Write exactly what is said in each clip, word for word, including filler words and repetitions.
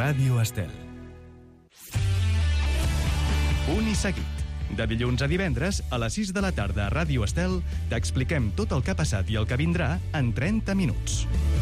Ràdio Estel. Punt i seguit. De dilluns a divendres, a les sis de la tarda a Ràdio Estel, t'expliquem tot el que ha passat i el que vindrà en trenta minuts.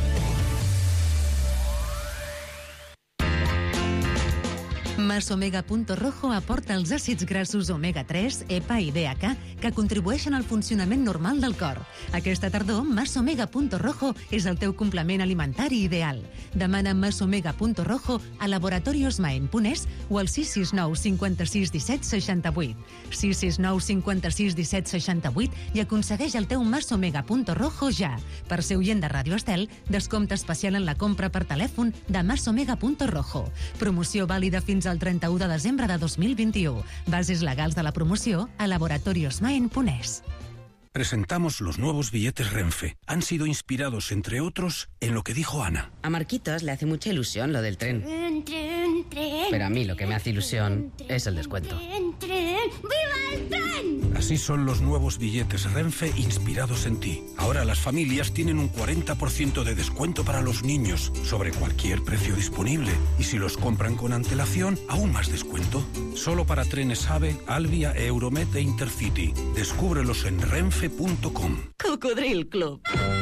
Masomega.rojo aporta els àcids grassos omega tres, E P A i D H A que contribueixen al funcionament normal del cor. Aquesta tardor, Masomega.rojo és el teu complement alimentari ideal. Demana Masomega.rojo a laboratorios maen punt es o al sis sis nou cinquanta-sis disset seixanta-vuit. sis sis nou cinquanta-sis disset seixanta-vuit i aconsegueix el teu Masomega.rojo ja. Per ser oient de Ràdio Estel, descompte especial en la compra per telèfon de Masomega.rojo. Promoció vàlida fins al trenta-u de desembre de dos mil vint-i-u. Bases legals de la promoció a laboratorios maen punt es. Presentamos los nuevos billetes Renfe. Han sido inspirados, entre otros, en lo que dijo Ana. A Marquitos le hace mucha ilusión lo del tren. Tren, tren, tren. Pero a mí lo que me hace ilusión es el descuento. Tren, tren. ¡Viva el tren! Así son los nuevos billetes Renfe inspirados en ti. Ahora las familias tienen un cuarenta por ciento de descuento para los niños sobre cualquier precio disponible. Y si los compran con antelación, aún más descuento. Solo para trenes AVE, Alvia, Euromet e Intercity. Descúbrelos en renfe punto com. Cocodril Club.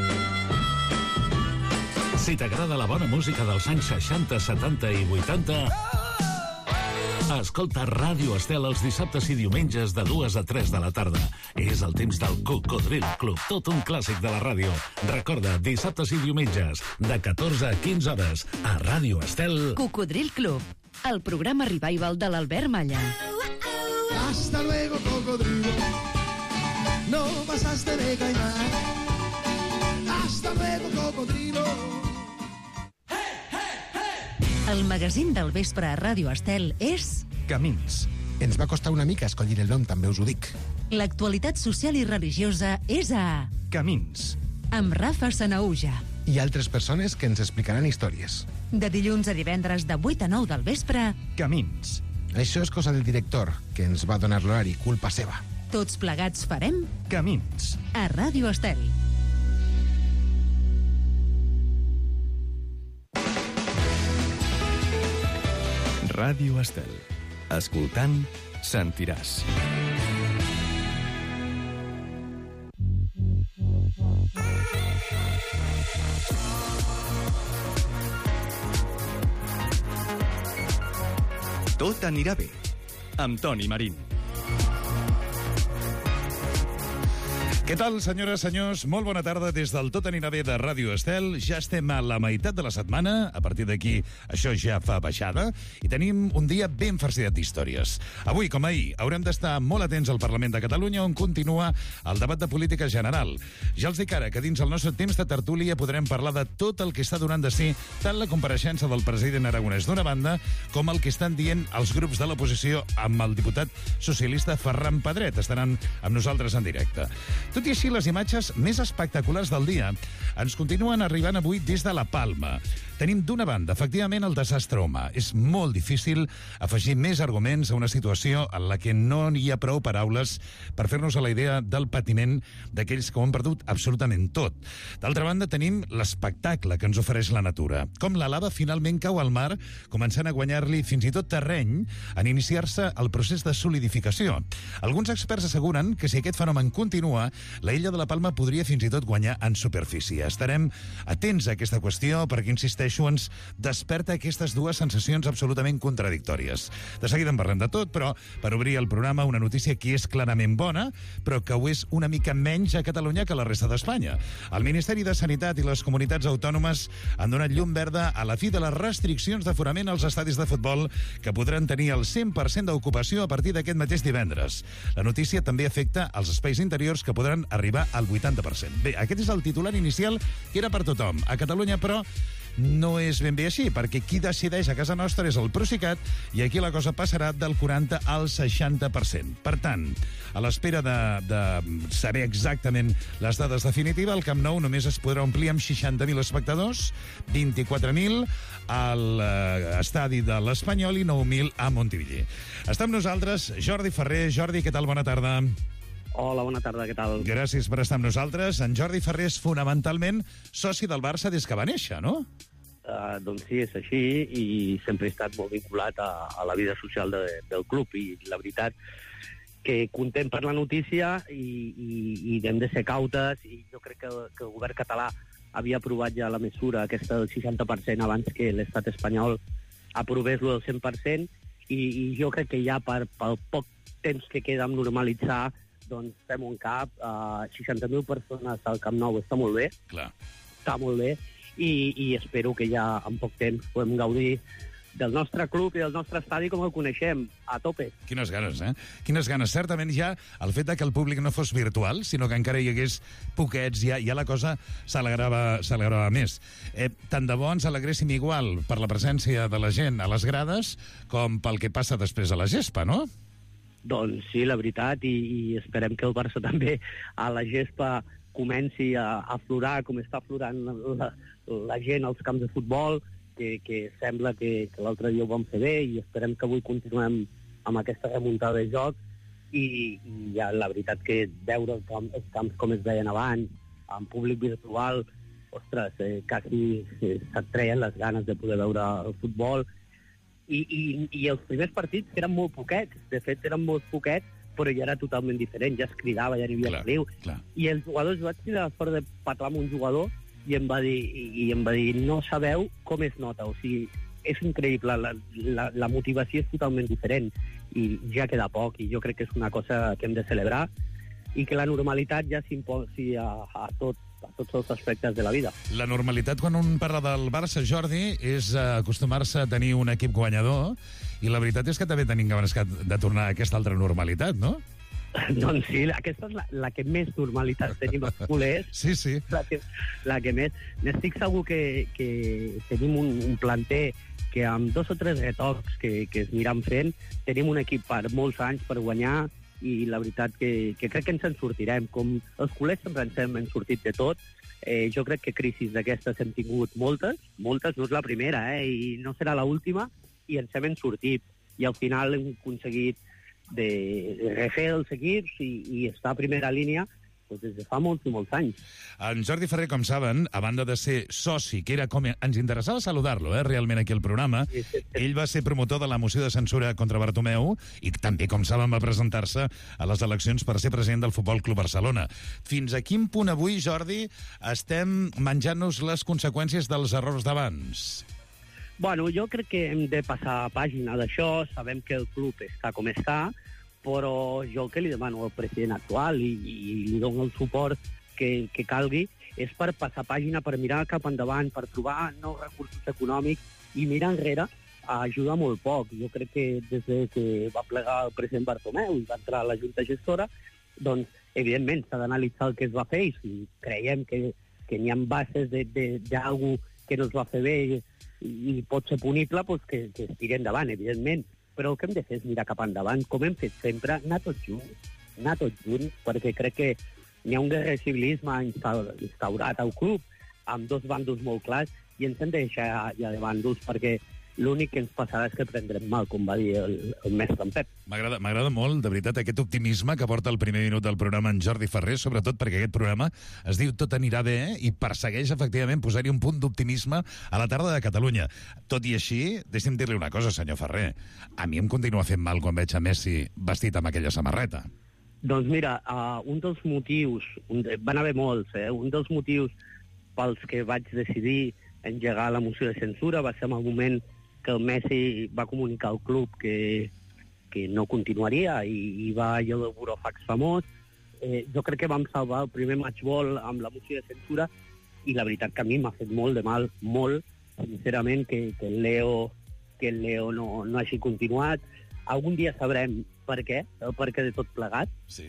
Si t'agrada la bona música dels anys seixanta, setanta i vuitanta, escolta Ràdio Estel els dissabtes i diumenges de dues a tres de la tarda. És el temps del Cocodril Club, tot un clàssic de la ràdio. Recorda, dissabtes i diumenges, de catorze a quinze hores, a Ràdio Estel. Cocodril Club, el programa revival de l'Albert Malla. Hasta luego, cocodrilo. No pasaste de caimán. Hasta luego, cocodrilo. El magazín del vespre a Ràdio Estel és... Camins. Ens va costar una mica escollir el nom, també us ho dic. L'actualitat social i religiosa és a... Camins. Amb Rafa Sanaúja. I altres persones que ens explicaran històries. De dilluns a divendres de vuit a nou del vespre... Camins. Això és cosa del director, que ens va donar l'horari, culpa seva. Tots plegats farem... Camins. A Ràdio Estel. Ràdio Estel. Escoltant, sentiràs. Tot anirà bé. Amb Toni Marín. Què tal, senyores, senyors? Molt bona tarda des del Tot anirà bé de Ràdio Estel. Ja estem a la meitat de la setmana. A partir d'aquí, això ja fa baixada. I tenim un dia ben farcidat d'històries. Avui, com ahir, haurem d'estar molt atents al Parlament de Catalunya, on continua el debat de política general. Ja els dic ara que dins el nostre temps de tertúlia podrem parlar de tot el que està donant de si tant la compareixença del president aragonès d'una banda com el que estan dient els grups de l'oposició amb el diputat socialista Ferran Pedret. Estaran amb nosaltres en directe. Tot i així, les imatges més espectaculars del dia ens continuen arribant avui des de la Palma. Tenim d'una banda, efectivament, el desastre humà. És molt difícil afegir més arguments a una situació en la que no hi ha prou paraules per fer-nos a la idea del patiment d'aquells que ho han perdut absolutament tot. D'altra banda, tenim l'espectacle que ens ofereix la natura. Com la lava finalment cau al mar, començant a guanyar-li fins i tot terreny en iniciar-se el procés de solidificació. Alguns experts asseguren que si aquest fenomen continua, la illa de la Palma podria fins i tot guanyar en superfície. Estarem atents a aquesta qüestió perquè, insisteixo, ens desperta aquestes dues sensacions absolutament contradictòries. De seguida en parlem de tot, però per obrir el programa una notícia que és clarament bona, però que ho és una mica menys a Catalunya que a la resta d'Espanya. El Ministeri de Sanitat i les comunitats autònomes han donat llum verda a la fi de les restriccions d'aforament als estadis de futbol que podran tenir el cent per cent d'ocupació a partir d'aquest mateix divendres. La notícia també afecta els espais interiors que podran arribar al vuitanta per cent. Bé, aquest és el titular inicial que era per tothom. A Catalunya, però, no és ben bé així, perquè qui decideix a casa nostra és el Procicat i aquí la cosa passarà del quaranta al seixanta per cent. Per tant, a l'espera de, de saber exactament les dades definitives, el Camp Nou només es podrà omplir amb seixanta mil espectadors, vint-i-quatre mil a l'estadi de l'Espanyol i nou mil a Montivilí. Està amb nosaltres Jordi Ferrer. Jordi, què tal? Bona tarda. Hola, bona tarda, què tal? Gràcies per estar amb nosaltres. En Jordi Ferrer és fonamentalment soci del Barça des que va néixer, no? Uh, doncs sí, és així, i sempre he estat molt vinculat a, a la vida social de, del club, i la veritat que contem per la notícia i, i, i hem de ser cautes, i jo crec que, que el govern català havia aprovat ja la mesura aquesta del seixanta per cent abans que l'estat espanyol aprovés-lo del cent per cent, i, i jo crec que ja per, pel poc temps que queda amb normalitzar, doncs fem un cap, uh, seixanta mil persones al Camp Nou està molt bé, Clar. està molt bé, i, i espero que ja en poc temps podem gaudir del nostre club i del nostre estadi com el coneixem, a tope. Quines ganes, eh? Quines ganes. Certament ja el fet de que el públic no fos virtual, sinó que encara hi hagués poquets, ja, ja la cosa s'alegrava s'alegrava més. Eh, tant de bo ens alegréssim igual per la presència de la gent a les grades com pel que passa després a la gespa, no? Doncs sí, la veritat, i, i esperem que el Barça també a la gespa comenci a, a aflorar com està aflorant la, la gent als camps de futbol, que, que sembla que, que l'altre dia ho vam fer bé, i esperem que avui continuem amb aquesta remuntada de joc, i, i ja la veritat que veure el camp, els camps com es veien abans, amb públic virtual, ostres, eh, quasi eh, se't treien les ganes de poder veure el futbol, i, i, i els primers partits eren molt poquets, de fet eren molt poquets, però ja era totalment diferent, ja es cridava, ja n'hi havia feliu, i els jugadors, jo vaig tenir la sort de parlar amb un jugador, i em va dir, i em va dir, no sabeu com es nota, o sigui, és increïble, la, la, la motivació és totalment diferent, i ja queda poc, i jo crec que és una cosa que hem de celebrar, i que la normalitat ja s'imposi a, a, tot, a tots els aspectes de la vida. La normalitat, quan un parla del Barça, Jordi, és acostumar-se a tenir un equip guanyador, i la veritat és que també tenim ganes de tornar a aquesta altra normalitat, no? Doncs sí, aquesta és la, la que més normalitat tenim els culers. Sí, sí. La que, la que més. N'estic segur que, que tenim un, un planter que amb dos o tres retocs que, que es aniran fent, tenim un equip per molts anys per guanyar, i la veritat que, que crec que ens en sortirem. Com els culers sempre ens hem sortit de tot, eh, jo crec que crisis d'aquestes hem tingut moltes, moltes, no és la primera, eh, i no serà l'última, i ens hem en sortit. I al final hem aconseguit de refer els equips i, i estar a primera línia doncs des de fa molts i molts anys. En Jordi Ferrer, com saben, a banda de ser soci, que era com... Ens interessava saludar-lo, eh, realment, aquí al programa. Sí, sí, sí. Ell va ser promotor de la moció de censura contra Bartomeu i també, com saben, va presentar-se a les eleccions per ser president del Futbol Club Barcelona. Fins a quin punt avui, Jordi, estem menjant-nos les conseqüències dels errors d'abans? Bueno, jo crec que hem de passar pàgina d'això, sabem que el club està com està, però jo el que li demano al president actual i, i li dono el suport que, que calgui és per passar pàgina, per mirar cap endavant, per trobar nous recursos econòmics, i mirar enrere ajuda molt poc. Jo crec que des de que va plegar el president Bartomeu i va entrar a la Junta Gestora, doncs, evidentment, s'ha d'analitzar el que es va fer, i si creiem que, que n'hi ha bases d'algú que no es va fer bé i pot ser punible, doncs que, que es tiri endavant, evidentment. Però el que hem de fer és mirar cap endavant, com hem fet sempre, anar tots junts, anar tots junts, perquè crec que hi ha un guerrer civilisme instaurat al club, amb dos bàndols molt clars, i ens hem de deixar ja de bàndols, perquè l'únic que ens passarà és que prendrem mal, com va dir el, el mestre en Pep. M'agrada m'agrada molt, de veritat, aquest optimisme que porta el primer minut del programa en Jordi Ferrer, sobretot perquè aquest programa es diu Tot anirà bé, eh? I persegueix, efectivament, posar-hi un punt d'optimisme a la tarda de Catalunya. Tot i així, deixi'm dir-li una cosa, senyor Ferrer. A mi em continua fent mal quan veig a Messi vestit amb aquella samarreta. Doncs mira, uh, un dels motius, un, van haver molts, eh? un dels motius pels que vaig decidir engegar la moció de censura va ser en el moment que el Messi va comunicar al club que, que no continuaria, i, i va allò del burofax famós. Eh, jo crec que vam salvar el primer matchball amb la moció de censura, i la veritat que a mi m'ha fet molt de mal, molt, sincerament, que, que el Leo, que el Leo no, no hagi continuat. Algun dia sabrem per què, el per què de tot plegat. Sí.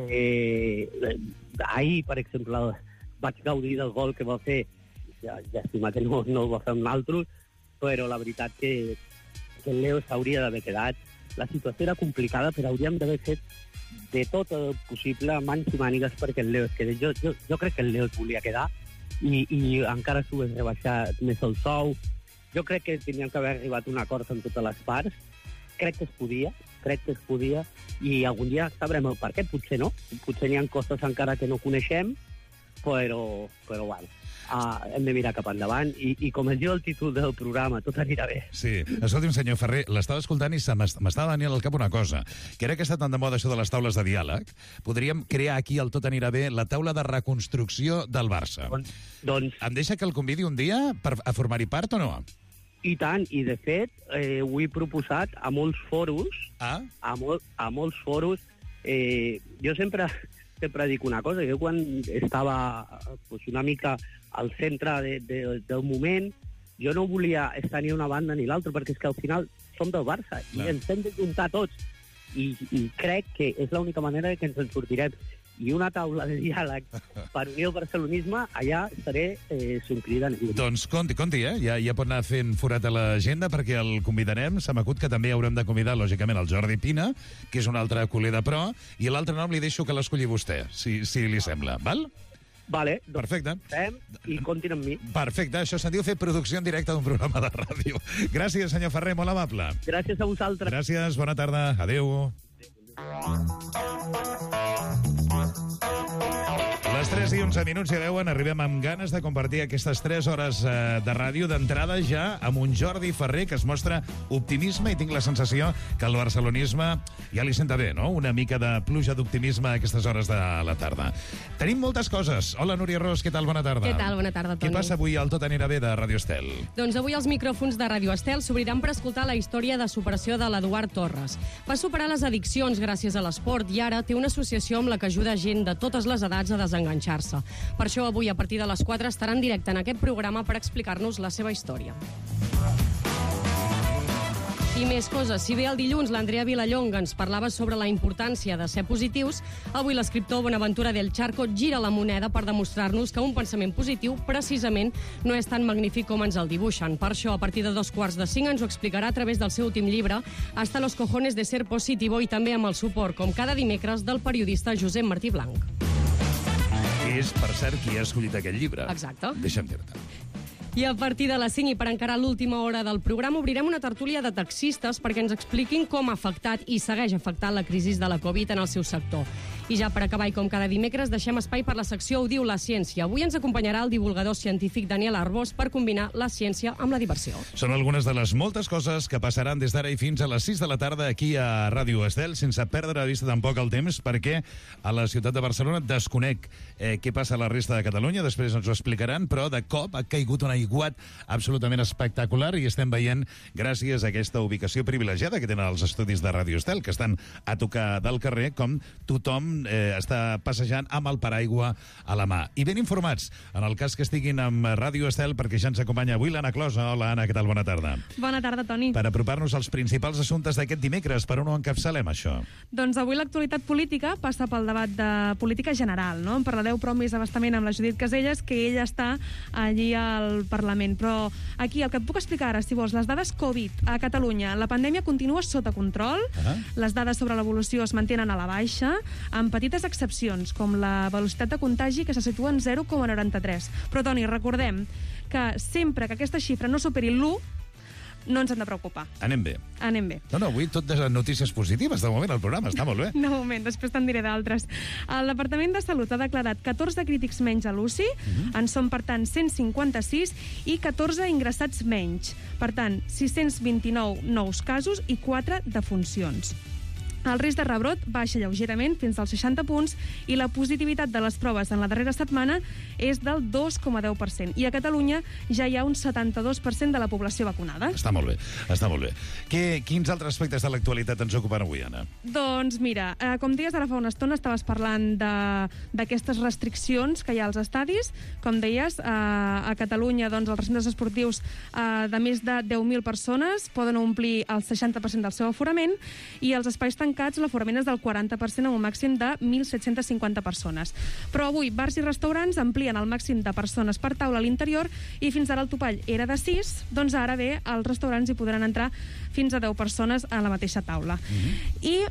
Eh, ahir, per exemple, vaig gaudir del gol que va fer, ja, llàstima que no, no el va fer un altre, però la veritat que, que el Leo s'hauria d'haver quedat. La situació era complicada, però hauríem d'haver fet de tot el possible, mans i mànigues, perquè el Leo es quedés. Jo, jo, jo crec que el Leo es volia quedar, i, i encara s'ho hagués rebaixat més el sou. Jo crec que teníem que haver arribat a un acord amb totes les parts. Crec que es podia, crec que es podia, i algun dia sabrem el per què, potser no. Potser hi ha coses encara que no coneixem, però, però bueno. Uh, hem de mirar cap endavant i, i com es diu el títol del programa, tot anirà bé. Sí. Escolti'm, senyor Ferrer, l'estava escoltant i se m'estava venint al cap una cosa, que era que està tan de moda això de les taules de diàleg, podríem crear aquí al Tot anirà bé la taula de reconstrucció del Barça. Doncs, doncs... Em deixa que el convidi un dia per, a formar-hi part o no? I tant, i de fet eh, ho he proposat a molts foros, ah? a, mol, a molts foros. Eh, jo sempre, sempre dic una cosa, jo quan estava pues, una mica al centre de, de, del moment, jo no volia estar ni una banda ni l'altra, perquè és que al final som del Barça i ens hem de juntar tots. I, i crec que és l'única manera que ens en sortirem. I una taula de diàleg per unir el barcelonisme, allà estaré eh, subcridant. Doncs conti, conti, eh? Ja, ja pot anar fent forat a l'agenda perquè el convidarem. Se m'acut que també haurem de convidar, lògicament, el Jordi Pina, que és un altre culer de pro, i l'altre nom li deixo que l'escolli vostè, si, si li sembla, val? Vale, doncs perfecte. Fem i comptin amb mi. Perfecte, això se'n diu fer producció en directe d'un programa de ràdio. Gràcies, senyor Ferrer, molt amable. Gràcies a vosaltres. Gràcies, bona tarda, adeu. Les tres i onze minuts, ja veuen, arribem amb ganes de compartir aquestes tres hores eh, de ràdio d'entrada ja amb un Jordi Ferrer que es mostra optimisme i tinc la sensació que el barcelonisme ja li senta bé, no? Una mica de pluja d'optimisme a aquestes hores de la tarda. Tenim moltes coses. Hola, Núria Ros, què tal? Bona tarda. Què tal? Bona tarda, Toni. Què passa avui al Tot anirà bé de Ràdio Estel? Doncs avui els micròfons de Ràdio Estel s'obriran per escoltar la història de superació de l'Eduard Torres. Va superar les addiccions gràcies a l'esport i ara té una associació amb la que ajuda gent de totes les edats a desenganxar-se. Per això avui, a partir de les quatre, estarà en directe en aquest programa per explicar-nos la seva història. I més coses. Si bé el dilluns l'Andrea Vilallonga ens parlava sobre la importància de ser positius, avui l'escriptor Bonaventura del Charco gira la moneda per demostrar-nos que un pensament positiu precisament no és tan magnífic com ens el dibuixen. Per això, a partir de dos quarts de cinc, ens ho explicarà a través del seu últim llibre Hasta los cojones de ser positivo, i també amb el suport, com cada dimecres, del periodista Josep Martí Blanc. És, per cert, qui ha escollit aquest llibre. Exacte. Deixa'm dir-te. I a partir de les cinc i per encarar l'última hora del programa obrirem una tertúlia de taxistes perquè ens expliquin com ha afectat i segueix afectant la crisi de la Covid en el seu sector. I ja per acabar, i com cada dimecres, deixem espai per la secció Ho diu la ciència. Avui ens acompanyarà el divulgador científic Daniel Arbós per combinar la ciència amb la diversió. Són algunes de les moltes coses que passaran des d'ara i fins a les sis de la tarda aquí a Ràdio Estel, sense perdre de vista tampoc el temps, perquè a la ciutat de Barcelona desconec eh, què passa a la resta de Catalunya, després ens ho explicaran, però de cop ha caigut un aiguat absolutament espectacular i estem veient, gràcies a aquesta ubicació privilegiada que tenen els estudis de Ràdio Estel, que estan a tocar del carrer, com tothom eh, està passejant amb el paraigua a la mà. I ben informats, en el cas que estiguin amb Ràdio Estel, perquè ja ens acompanya avui l'Anna Closa. Hola, Anna, què tal? Bona tarda. Bona tarda, Toni. Per apropar-nos als principals assumptes d'aquest dimecres, per on ho encapçalem, això? Doncs avui l'actualitat política passa pel debat de política general, no? En parlareu però més abastament amb la Judit Caselles, que ella està allí al Parlament. Però aquí el que et puc explicar ara, si vols, les dades Covid a Catalunya, la pandèmia continua sota control, uh-huh. Les dades sobre l'evolució es mantenen a la baixa, amb petites excepcions, com la velocitat de contagi, que se situa en zero coma noranta-tres. Però, Toni, recordem que sempre que aquesta xifra no superi l'u, no ens hem de preocupar. Anem bé. Anem bé. No, no, avui tot de notícies positives, de moment, el programa està molt bé. De moment, després te'n diré d'altres. El Departament de Salut ha declarat catorze crítics menys a l'U C I, uh-huh. En són, per tant, cent cinquanta-sis, i catorze ingressats menys. Per tant, sis-cents vint-i-nou nous casos i quatre defuncions. El risc de rebrot baixa lleugerament fins als seixanta punts i la positivitat de les proves en la darrera setmana és del dos coma deu per cent. I a Catalunya ja hi ha un setanta-dos per cent de la població vacunada. Està molt bé, està molt bé. Que, quins altres aspectes de l'actualitat ens ocupen avui, Anna? Doncs mira, eh, com deies ara fa una estona, estaves parlant d'aquestes restriccions que hi ha als estadis. Com deies, eh, a Catalunya doncs, els recintes esportius eh, de més de deu mil persones poden omplir el seixanta per cent del seu aforament i els espais tancats l'aforament és del quaranta per cent amb un màxim de mil set-cents cinquanta persones. Però avui bars i restaurants amplien el màxim de persones per taula a l'interior i fins ara el topall era de sis, doncs ara bé, els restaurants hi podran entrar fins a deu persones a la mateixa taula. Mm-hmm. I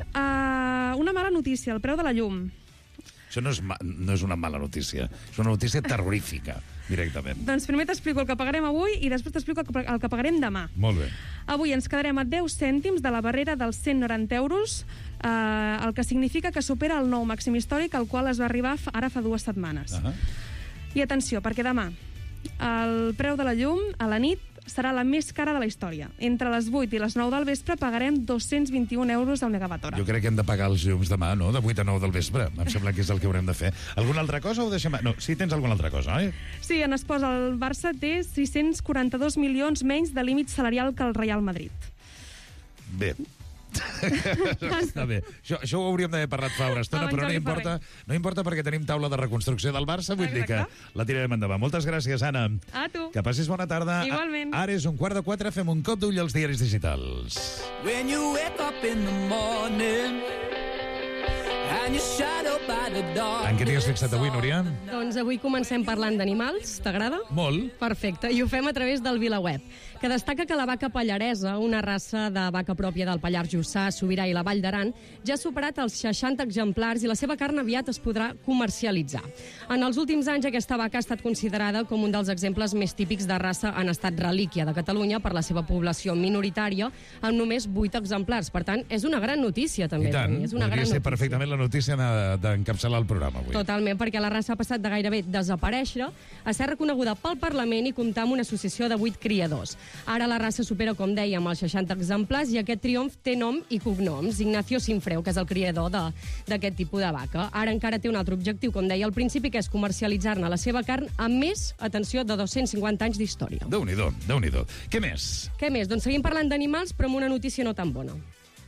uh, una mala notícia, el preu de la llum. Això no és, no és una mala notícia, és una notícia terrorífica, directament. Doncs primer t'explico el que pagarem avui i després t'explico el que pagarem demà. Molt bé. Avui ens quedarem a deu cèntims de la barrera dels cent noranta euros, eh, el que significa que supera el nou màxim històric al qual es va arribar ara fa dues setmanes. Uh-huh. I atenció, perquè demà el preu de la llum a la nit serà la més cara de la història. Entre les vuit i les nou del vespre pagarem dos-cents vint-i-un euros al megawatt hora. Jo crec que hem de pagar els llums demà, no? De vuit a nou del vespre. Em sembla que és el que haurem de fer. Alguna altra cosa o ho deixem... No, sí, tens alguna altra cosa, oi? Sí, en espòs, el Barça té sis-cents quaranta-dos milions menys de límit salarial que el Real Madrid. Bé. Està bé. Això, això ho hauríem d'haver parlat fa una estona, però no importa, no importa perquè tenim taula de reconstrucció del Barça, vull dir que la tirarem endavant. Moltes gràcies, Anna. A tu. Que passis bona tarda. Igualment. Ara és un quart de quatre, fem un cop d'ull als diaris digitals. When you wake up in the morning and you're shadowed by the dark. En què t'hi has fixat avui, Núria? Doncs avui comencem parlant d'animals. T'agrada? Molt. Perfecte. I ho fem a través del VilaWeb, que destaca que la vaca pallaresa, una raça de vaca pròpia del Pallars Jussà, Sobirà i la Vall d'Aran, ja ha superat els seixanta exemplars i la seva carn aviat es podrà comercialitzar. En els últims anys, aquesta vaca ha estat considerada com un dels exemples més típics de raça en estat relíquia de Catalunya per la seva població minoritària, amb només vuit exemplars. Per tant, és una gran notícia, també. I tant, és una podria gran ser notícia. perfectament la notícia d'encapçalar el programa avui. Totalment, perquè la raça ha passat de gairebé desaparèixer a ser reconeguda pel Parlament i comptar amb una associació de vuit criadors. Ara la raça supera, com dèiem, els seixanta exemplars i aquest triomf té nom i cognoms. Ignacio Sinfreu, que és el criador d'aquest tipus de vaca. Ara encara té un altre objectiu, com deia al principi, que és comercialitzar-ne la seva carn amb més, atenció, de dos-cents cinquanta anys d'història. Déu-n'hi-do, Déu-n'hi-do. Què més? Què més? Doncs seguim parlant d'animals, però amb una notícia no tan bona.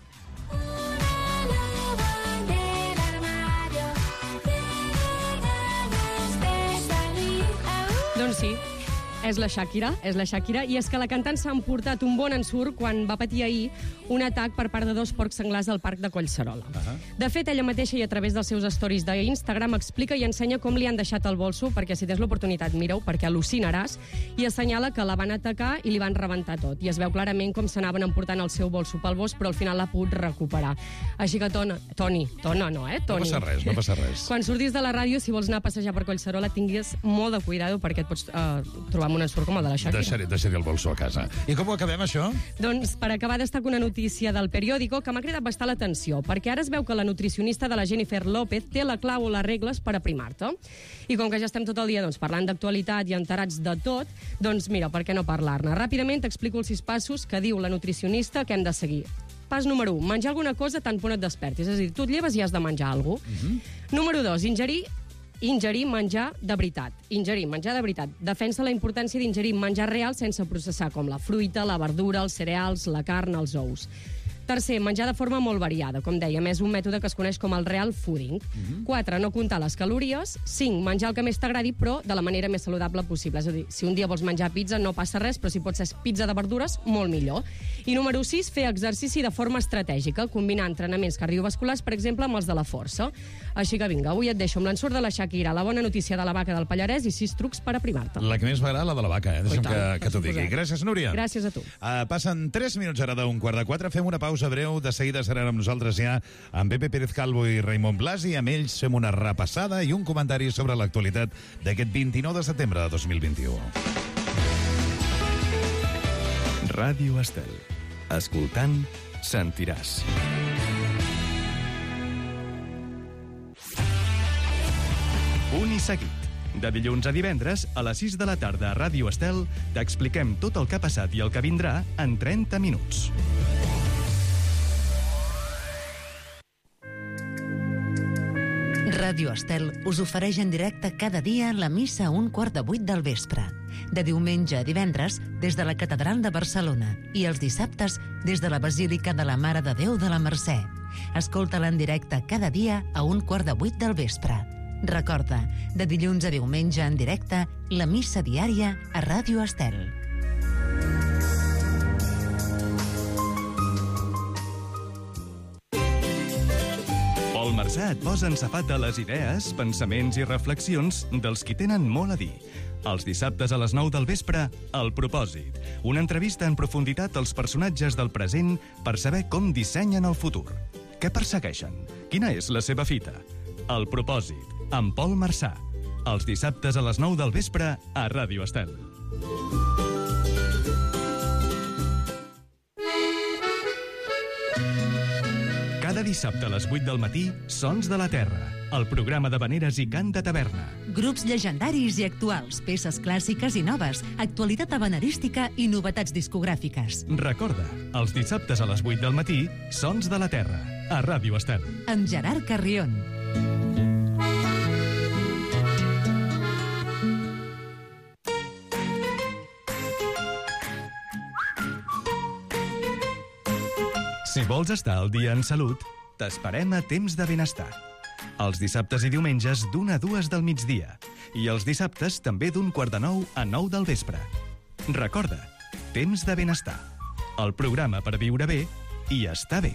Doncs sí, és la Shakira, és la Shakira, i és que la cantant s'ha emportat un bon ensurt quan va patir ahir un atac per part de dos porcs senglars al parc de Collserola. Uh -huh. De fet, ella mateixa i a través dels seus stories d'Instagram explica i ensenya com li han deixat el bolso, perquè si tens l'oportunitat, mira-ho, perquè al·lucinaràs, i assenyala que la van atacar i li van rebentar tot. I es veu clarament com s'anaven emportant el seu bolso pel bosc, però al final l'ha pogut recuperar. Així que, Tona, Toni, Tona no, eh? Toni. No passa res, no passa res. Quan surtis de la ràdio, si vols anar a passejar per Collserola, tinguis molt de cuidado perquè et pots eh, trobar amb un ensurt com el de la Shakira. Deixaré, deixaré el bolso a casa. I com ho acabem, això? Doncs, per acabar, destaco una notícia del periòdico que m'ha cridat bastant l'atenció, perquè ara es veu que la nutricionista de la Jennifer López té la clau o les regles per aprimar-te. I com que ja estem tot el dia doncs, parlant d'actualitat i enterats de tot, doncs mira, per què no parlar-ne? Ràpidament t'explico els sis passos que diu la nutricionista que hem de seguir. Pas número un, menjar alguna cosa tant punt et despertis. És a dir, tu et lleves i has de menjar alguna cosa. Uh-huh. Número dos, ingerir Ingerir menjar de veritat. Ingerir menjar de veritat. Defensa la importància d'ingerir menjar real sense processar, com la fruita, la verdura, els cereals, la carn, els ous. Tercer, menjar de forma molt variada. Com dèiem, és un mètode que es coneix com el real fooding. Uh-huh. Quatre, no comptar les calories. Cinc, menjar el que més t'agradi, però de la manera més saludable possible. És a dir, si un dia vols menjar pizza, no passa res, però si pot ser pizza de verdures, molt millor. I número sis, fer exercici de forma estratègica, combinar entrenaments cardiovasculars, per exemple, amb els de la força. Així que vinga, avui et deixo amb l'ensurt de la Shakira, la bona notícia de la vaca del Pallarès i sis trucs per aprimar-te. La que més m'agrada, la de la vaca, eh? Deixa'm que, que t'ho digui. Gràcies, Núria. Gràcies a tu. Uh, passen tres minuts ara d'un quart de quatre, fem una pausa breu, de seguida seran amb nosaltres ja amb Pepe Pérez Calvo i Raimon Blas, i amb ells fem una repassada i un comentari sobre l'actualitat d'aquest vint-i-nou de setembre de dos mil vint-i-u. Ràdio Estel. Escoltant, sentiràs. Punt i seguit. De dilluns a divendres, a les sis de la tarda a Ràdio Estel, t'expliquem tot el que ha passat i el que vindrà en trenta minuts. Ràdio Estel us ofereix en directe cada dia la missa a un quart de vuit del vespre. De diumenge a divendres, des de la Catedral de Barcelona, i els dissabtes, des de la Basílica de la Mare de Déu de la Mercè. Escolta-la en directe cada dia a un quart de vuit del vespre. Recorda, de dilluns a diumenge en directe, la missa diària a Ràdio Estel. Pol Marsà et posa en safata les idees, pensaments i reflexions dels qui tenen molt a dir. Els dissabtes a les nou del vespre, El Propòsit. Una entrevista en profunditat als personatges del present per saber com dissenyen el futur. Què persegueixen? Quina és la seva fita? El Propòsit, amb Pol Marsà. Els dissabtes a les nou del vespre a Ràdio Estel. Cada dissabte a les vuit del matí, Sons de la Terra, el programa de veneres i cant de taverna. Grups llegendaris i actuals, peces clàssiques i noves, actualitat habanerística i novetats discogràfiques. Recorda, els dissabtes a les vuit del matí, Sons de la Terra, a Ràdio Estel. Amb Gerard Carrion. Si vols estar al dia en salut, t'esperem a Temps de Benestar. Els dissabtes i diumenges d'una a dues del migdia. I els dissabtes també d'un quart de nou a nou del vespre. Recorda, Temps de Benestar. El programa per viure bé i estar bé.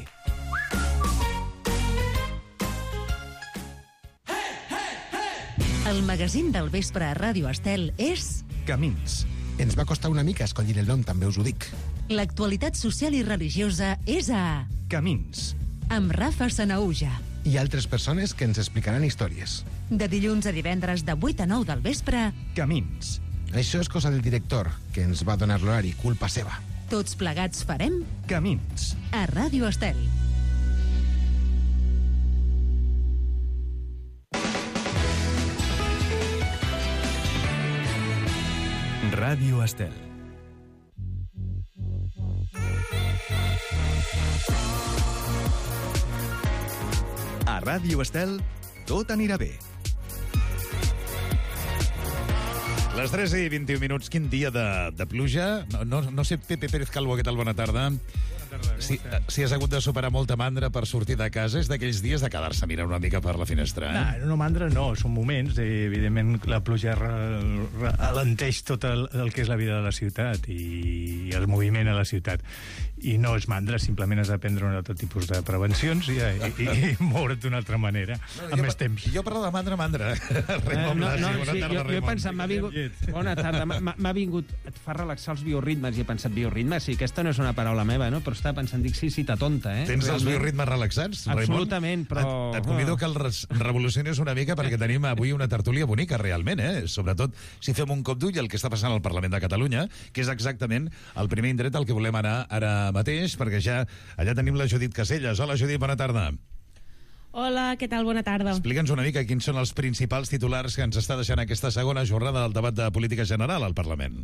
El magazín del vespre a Ràdio Estel és... Camins. Ens va costar una mica escollir el nom, també us ho dic. L'actualitat social i religiosa és a... Camins. Amb Rafa Sanaúja. I altres persones que ens explicaran històries. De dilluns a divendres de vuit a nou del vespre... Camins. Això és cosa del director, que ens va donar l'horari, culpa seva. Tots plegats farem... Camins. A Ràdio Estel. Ràdio Estel. A Ràdio Estel, tot anirà bé. Les tres i vint-i-un minuts, quin dia de, de pluja. No, no, no sé, Pepe Pérez Calvo, què tal? Bona tarda. Si, si has hagut de superar molta mandra per sortir de casa, és d'aquells dies de quedar-se a mirar una mica per la finestra, eh? No, no mandra no, són moments. I, evidentment, la pluja alenteix tot el, el que és la vida de la ciutat i el moviment a la ciutat. I no és mandra, simplement has de prendre un altre tipus de prevencions i, i, i, i moure't d'una altra manera, no, amb més temps. Jo parlo de mandra, mandra. Raimon Blasi, no, no, bona sí, tarda, jo, jo he pensat, m'ha vingut... Bona tarda, m'ha vingut... Et fa relaxar els bioritmes, i he pensat, bioritmes, sí, aquesta no és una paraula meva, no? Però estava pensant, dic, sí, sí, ta tonta, eh? Tens els bioritmes relaxats, Raimon? Absolutament, però... Et, et convido que el revolucionis una mica perquè tenim avui una tertúlia bonica, realment, eh? Sobretot si fem un cop d'ull al que està passant al Parlament de Catalunya, que és exactament el primer indret al que volem anar ara mateix, perquè ja allà tenim la Judit Caselles. Hola, Judit, bona tarda. Hola, què tal? Bona tarda. Explica'ns una mica quins són els principals titulars que ens està deixant aquesta segona jornada del debat de política general al Parlament.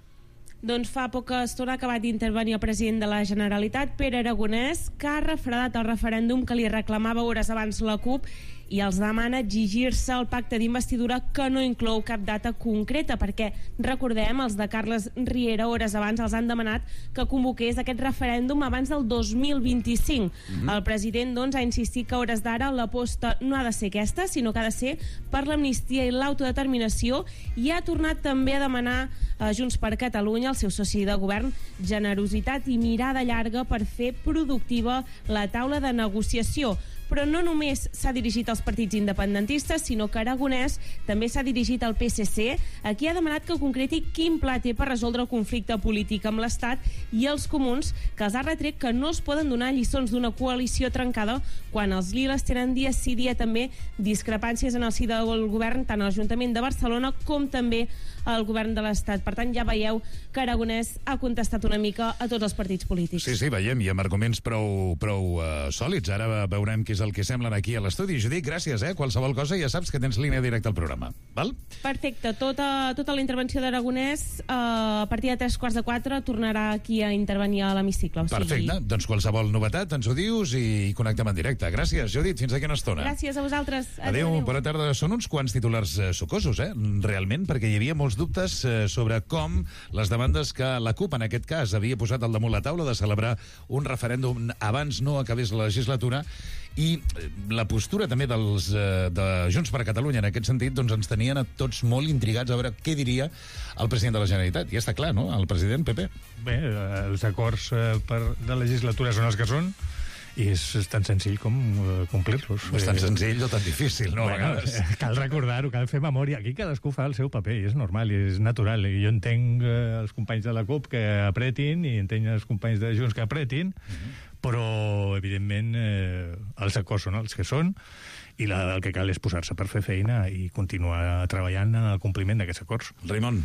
Doncs fa poca estona ha acabat d'intervenir el president de la Generalitat, Pere Aragonès, que ha refredat el referèndum que li reclamava hores abans la CUP i els demana exigir-se el pacte d'investidura que no inclou cap data concreta, perquè, recordem, els de Carles Riera hores abans els han demanat que convoqués aquest referèndum abans del dos mil vint-i-cinc. Mm-hmm. El president, doncs, ha insistit que a hores d'ara l'aposta no ha de ser aquesta, sinó que ha de ser per l'amnistia i l'autodeterminació, i ha tornat també a demanar a Junts per Catalunya, el seu soci de govern, generositat i mirada llarga per fer productiva la taula de negociació. Però no només s'ha dirigit als partits independentistes, sinó que Aragonès també s'ha dirigit al P S C, a qui ha demanat que concreti quin pla té per resoldre el conflicte polític amb l'Estat, i els comuns, que els ha retret que no es poden donar lliçons d'una coalició trencada quan els liles tenen dia sí dia també discrepàncies en el si del govern, tant a l'Ajuntament de Barcelona com també al govern de l'Estat. Per tant, ja veieu que Aragonès ha contestat una mica a tots els partits polítics. Sí, sí, veiem, i amb arguments prou, prou uh, sòlids. Ara veurem què és el que semblen aquí a l'estudi. Judit, gràcies, eh? Qualsevol cosa ja saps que tens línia directa al programa, val? Perfecte. Tota, tota la intervenció d'Aragonès eh, a partir de tres quarts de quatre tornarà aquí a intervenir a l'hemicicle. O sigui... Perfecte. Doncs qualsevol novetat ens ho dius i connectem en directe. Gràcies, Judit. Fins aquí una estona. Gràcies a vosaltres. Adéu, adéu. Bona tarda. Són uns quants titulars eh, sucosos, eh? Realment, perquè hi havia molts dubtes eh, sobre com les demandes que la CUP, en aquest cas, havia posat al damunt la taula de celebrar un referèndum abans no acabés la legislatura, i la postura també dels, eh, de Junts per Catalunya en aquest sentit, doncs ens tenien a tots molt intrigats a veure què diria el president de la Generalitat. I ja està clar, no?, el president, Pepe. Bé, els acords eh, per, de legislatura són els que són, i és, és tan senzill com uh, complir-los. És tan senzill o tan difícil, no? Bueno, eh, cal recordar-ho, cal fer memòria. Aquí cadascú fa el seu paper, i és normal, i és natural. I jo entenc uh, els companys de la CUP que apretin, i entenc els companys de Junts que apretin, uh-huh. però, evidentment, eh, els acords són els que són, i la, el que cal és posar-se per fer feina i continuar treballant en el compliment d'aquests acords. Raimon.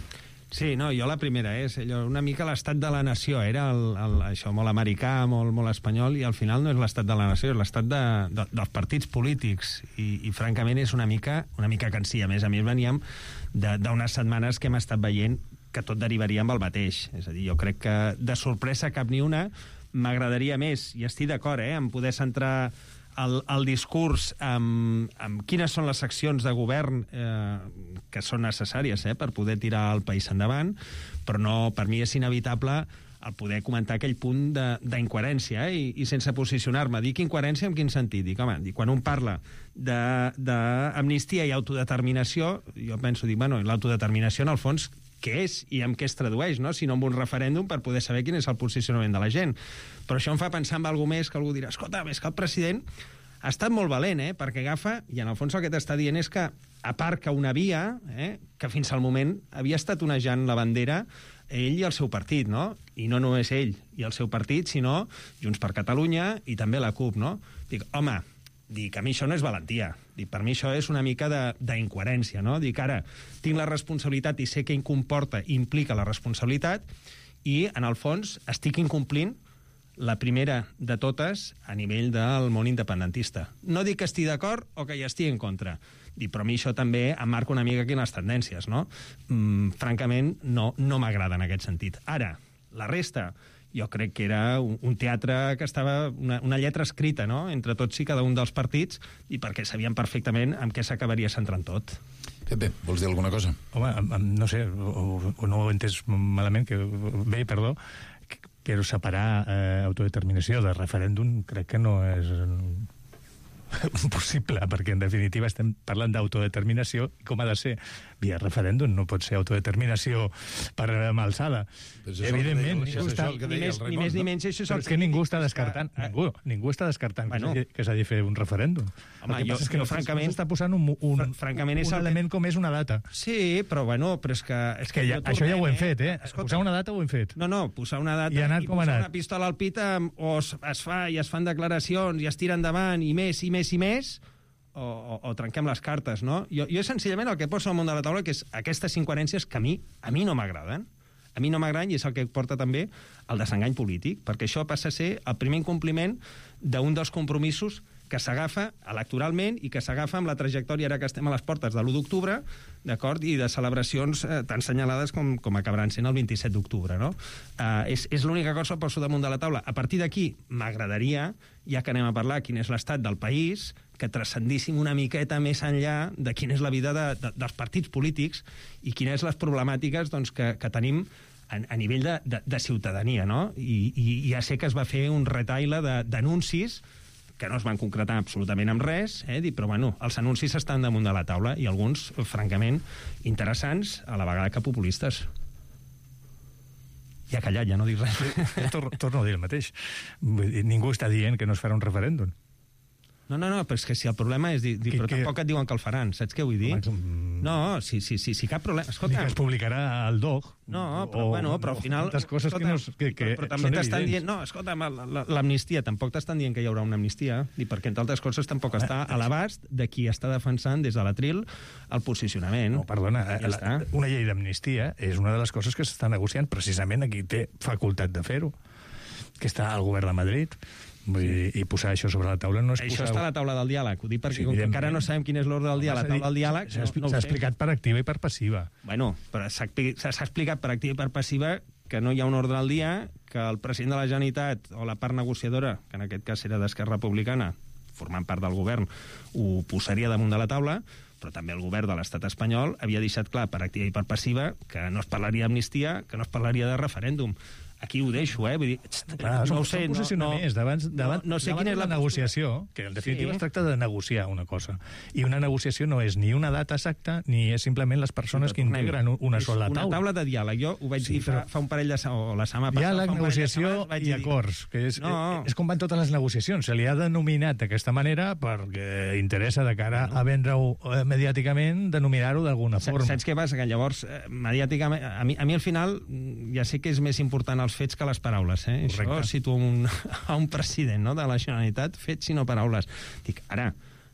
Sí, no, jo la primera és allò, una mica l'estat de la nació, era el, el, això molt americà, molt, molt espanyol, i al final no és l'estat de la nació, és l'estat de, de, dels partits polítics, i, i francament és una mica, una mica cansí. A més, a més veníem d'unes setmanes que hem estat veient que tot derivaria amb el mateix. És a dir, jo crec que de sorpresa cap ni una. M'agradaria més, i estic d'acord, eh, en poder centrar el, el discurs amb, amb quines són les accions de govern eh, que són necessàries eh, per poder tirar el país endavant, però no, per mi és inevitable el poder comentar aquell punt d'incoherència eh, i, i sense posicionar-me. Dic incoherència en quin sentit? Dic, home, dic, quan un parla d'amnistia i autodeterminació, jo penso, dic, bueno, l'autodeterminació en el fons què és i amb què es tradueix, no? Si no amb un referèndum per poder saber quin és el posicionament de la gent. Però això em fa pensar en alguna més que algú dirà, escolta, és que el president ha estat molt valent, eh? Perquè agafa, i en el fons el que t'està dient és que aparca una via eh? que fins al moment havia estat onejant la bandera ell i el seu partit, no? I no només ell i el seu partit, sinó Junts per Catalunya i també la CUP, no? Dic, home, dic, a mi això no és valentia. Dic, per mi això és una mica d'incoherència, no? Dic, ara, tinc la responsabilitat i sé què comporta i implica la responsabilitat i, en el fons, estic incomplint la primera de totes a nivell del món independentista. No dic que estigui d'acord o que hi estigui en contra. Dic, però a mi això també em marca una mica quines tendències, no? Mm, francament, no, no m'agrada en aquest sentit. Ara, la resta jo crec que era un, un teatre que estava, una, una lletra escrita, no?, entre tots i cada un dels partits, i perquè sabien perfectament en què s'acabaria centrant tot. Pepe, vols dir alguna cosa? Home, no sé, o, o no ho he entès malament, que bé, perdó, però separar eh, autodeterminació de referèndum crec que no és possible, perquè en definitiva estem parlant d'autodeterminació i com ha de ser via referèndum, no pot ser autodeterminació per malsada. Evidentment, ni més ni, més, ni menys això és el que ningú està descartant, ningú, ningú està descartant bueno, que s'ha de fer un referèndum. Home, jo, és que no, francament està posant un, un, francament és un element com és una data. Sí, però bueno, però és que... És que ja, això ja ho hem fet, eh? Escolta, posar una data ho hem fet. No, no, posar una data i, i posar anat. una pistola al pit o es, es fa i es fan declaracions i es tira endavant i més i més i més, o, o, o trenquem les cartes, no? Jo, jo senzillament el que poso al món de la taula que és aquestes incoherències que a mi, a mi no m'agraden. A mi no m'agraden i és el que porta també el desengany polític, perquè això passa a ser el primer incompliment d'un dels compromisos que s'agafa electoralment i que s'agafa amb la trajectòria, ara que estem a les portes de l'u d'octubre, d'acord, i de celebracions eh, tan senyalades com, com acabaran sent el vint-i-set d'octubre, no? Eh, és és l'única cosa que poso damunt de la taula. A partir d'aquí, m'agradaria, ja que anem a parlar quin és l'estat del país, que transcendíssim una miqueta més enllà de quina és la vida de, de, dels partits polítics i quines les problemàtiques doncs, que, que tenim a, a nivell de, de, de ciutadania, no? I, i ja sé que es va fer un retaile d'anuncis que no es van concretar absolutament amb res, eh? però bueno, els anuncis estan damunt de la taula i alguns, francament, interessants, a la vegada que populistes. Ja callat, ja no dic res. Torno, torno a dir el mateix. Ningú està dient que no es farà un referèndum. No, no, no, però és que si el problema és dir, dir però que... tampoc et diuen que el faran, saps què vull dir? Home, no, sí, sí, sí, sí, cap problema. Escolta, ni que es publicarà al D O G. No, però, o, bueno, però al final... Tantes coses escolta, que, no, que, que però, però també t'estan dient... No, escolta, l'amnistia, tampoc t'estan dient que hi haurà una amnistia, i perquè, entre altres coses, tampoc està a l'abast de qui està defensant des de l'Atril el posicionament. No, perdona, ja la, una llei d'amnistia és una de les coses que s'està negociant precisament a qui té facultat de fer-ho, que està al govern de Madrid. Vull dir, i posar això sobre la taula no és això posar... està a la taula del diàleg, ho dic perquè sí, com que encara no sabem quin és l'ordre del diàleg, la taula del diàleg... S'ha no, no explicat per activa i per passiva. Bueno, però s'ha explicat per activa i per passiva que no hi ha un ordre del dia, que el president de la Generalitat o la part negociadora, que en aquest cas era d'Esquerra Republicana, formant part del govern, ho posaria damunt de la taula, però també el govern de l'estat espanyol havia deixat clar per activa i per passiva que no es parlaria d'amnistia, que no es parlaria de referèndum. Aquí ho deixo, eh? Vull dir, clar, no ho sé, no, no, davant, davant, no, no sé quina és la negociació, que en definitiva sí. Es tracta de negociar una cosa. I una negociació no és ni una data exacta, ni és simplement les persones sí, que integren una sola taula. Una taula de diàleg. Jo ho vaig sí, dir fa, fa un parell de o la setmana passada. Diàleg, negociació i dir... acords, que és, no. és com van totes les negociacions. Se li ha denominat d'aquesta manera perquè interessa de cara no. a vendre-ho eh, mediàticament, denominar-ho d'alguna forma. Saps què passa? Que llavors, eh, mediàticament, a mi, a mi al final, ja sé que és més important el fets que les paraules, eh? Correcte. Això situa un, a un president, no?, de la Generalitat, fets i no paraules. Dic, ara,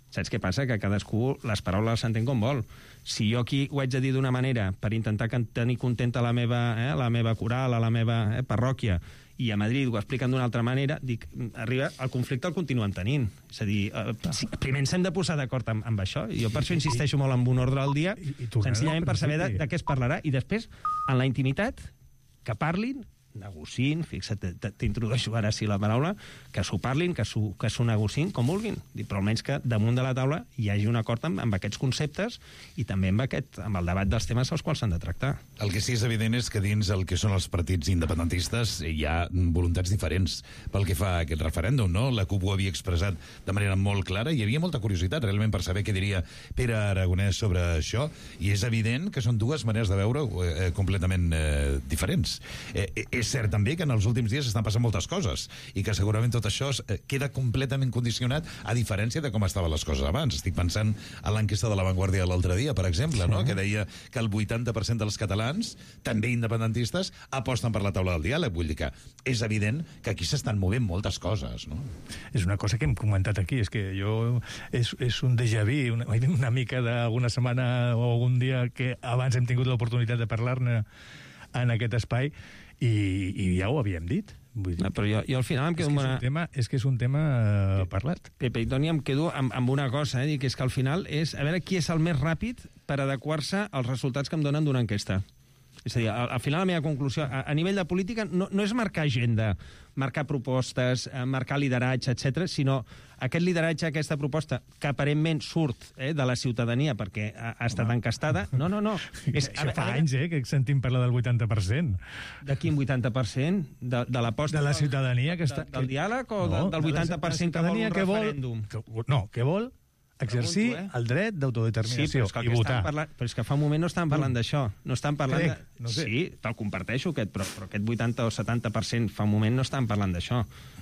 Saps què passa? Que cadascú les paraules s'entén com vol. Si jo aquí ho haig de dir d'una manera per intentar tenir contenta la meva, eh, la meva coral, a la meva eh, parròquia, i a Madrid ho expliquen d'una altra manera, dic, arriba, el conflicte el continuem tenint. És a dir, eh, si, primer ens hem de posar d'acord amb, amb això. Jo per això insisteixo molt en un ordre del dia, I, i senzillament per saber de, de què es parlarà. I després, en la intimitat, que parlin, negociïn, fixa't, t'introdueixo ara sí la paraula, que s'ho parlin, que s'ho que s'ho negociïn com vulguin, però almenys que damunt de la taula hi hagi un acord amb, amb aquests conceptes i també amb, aquest, amb el debat dels temes als quals s'han de tractar. El que sí és evident és que dins el que són els partits independentistes hi ha voluntats diferents pel que fa a aquest referèndum, no? La CUP ho havia expressat de manera molt clara i hi havia molta curiositat realment per saber què diria Pere Aragonès sobre això, i és evident que són dues maneres de veure eh, completament eh, diferents. Eh, és cert també que en els últims dies estan passant moltes coses i que segurament tot això queda completament condicionat a diferència de com estaven les coses abans. Estic pensant a l'enquesta de La Vanguardia de l'altre dia, per exemple, sí. no? Que deia que el vuitanta per cent dels catalans, també independentistes, aposten per la taula del diàleg. Vull dir que és evident que aquí s'estan movent moltes coses, no? És una cosa que hem comentat aquí, és que jo... És, és un déjà vu, una, una mica d'alguna setmana o algun dia que abans hem tingut l'oportunitat de parlar-ne en aquest espai, i, i ja ho havíem dit. Vull dir, no, però jo, jo al final em quedo... És que, una... és un tema, és que és un tema uh, parlat. Pepe i Toni, em quedo amb, amb una cosa, eh, que és que al final és a veure qui és el més ràpid per adequar-se als resultats que em donen d'una enquesta. És a dir, al, al final la meva conclusió, a, a nivell de política, no, no és marcar agenda, marcar propostes, eh, marcar lideratge, etcètera, sinó aquest lideratge, aquesta proposta, que aparentment surt eh, de la ciutadania perquè ha, ha estat encastada. No, no, no. És, Això fa anys, eh, que sentim parlar del vuitanta per cent. De quin vuitanta per cent? De, de l'aposta... De la ciutadania que està... De, del diàleg o no, de, del vuitanta per cent que vol un referèndum? Que vol, no, que vol exercir Pregunto, eh? el dret d'autodeterminació sí, i votar. Parlant, però és que fa un moment no estàvem parlant d'això. No estan parlant Crec, de... no sé. Sí, te'l comparteixo, aquest, però, però aquest vuitanta o setanta per cent fa un moment no estan parlant d'això.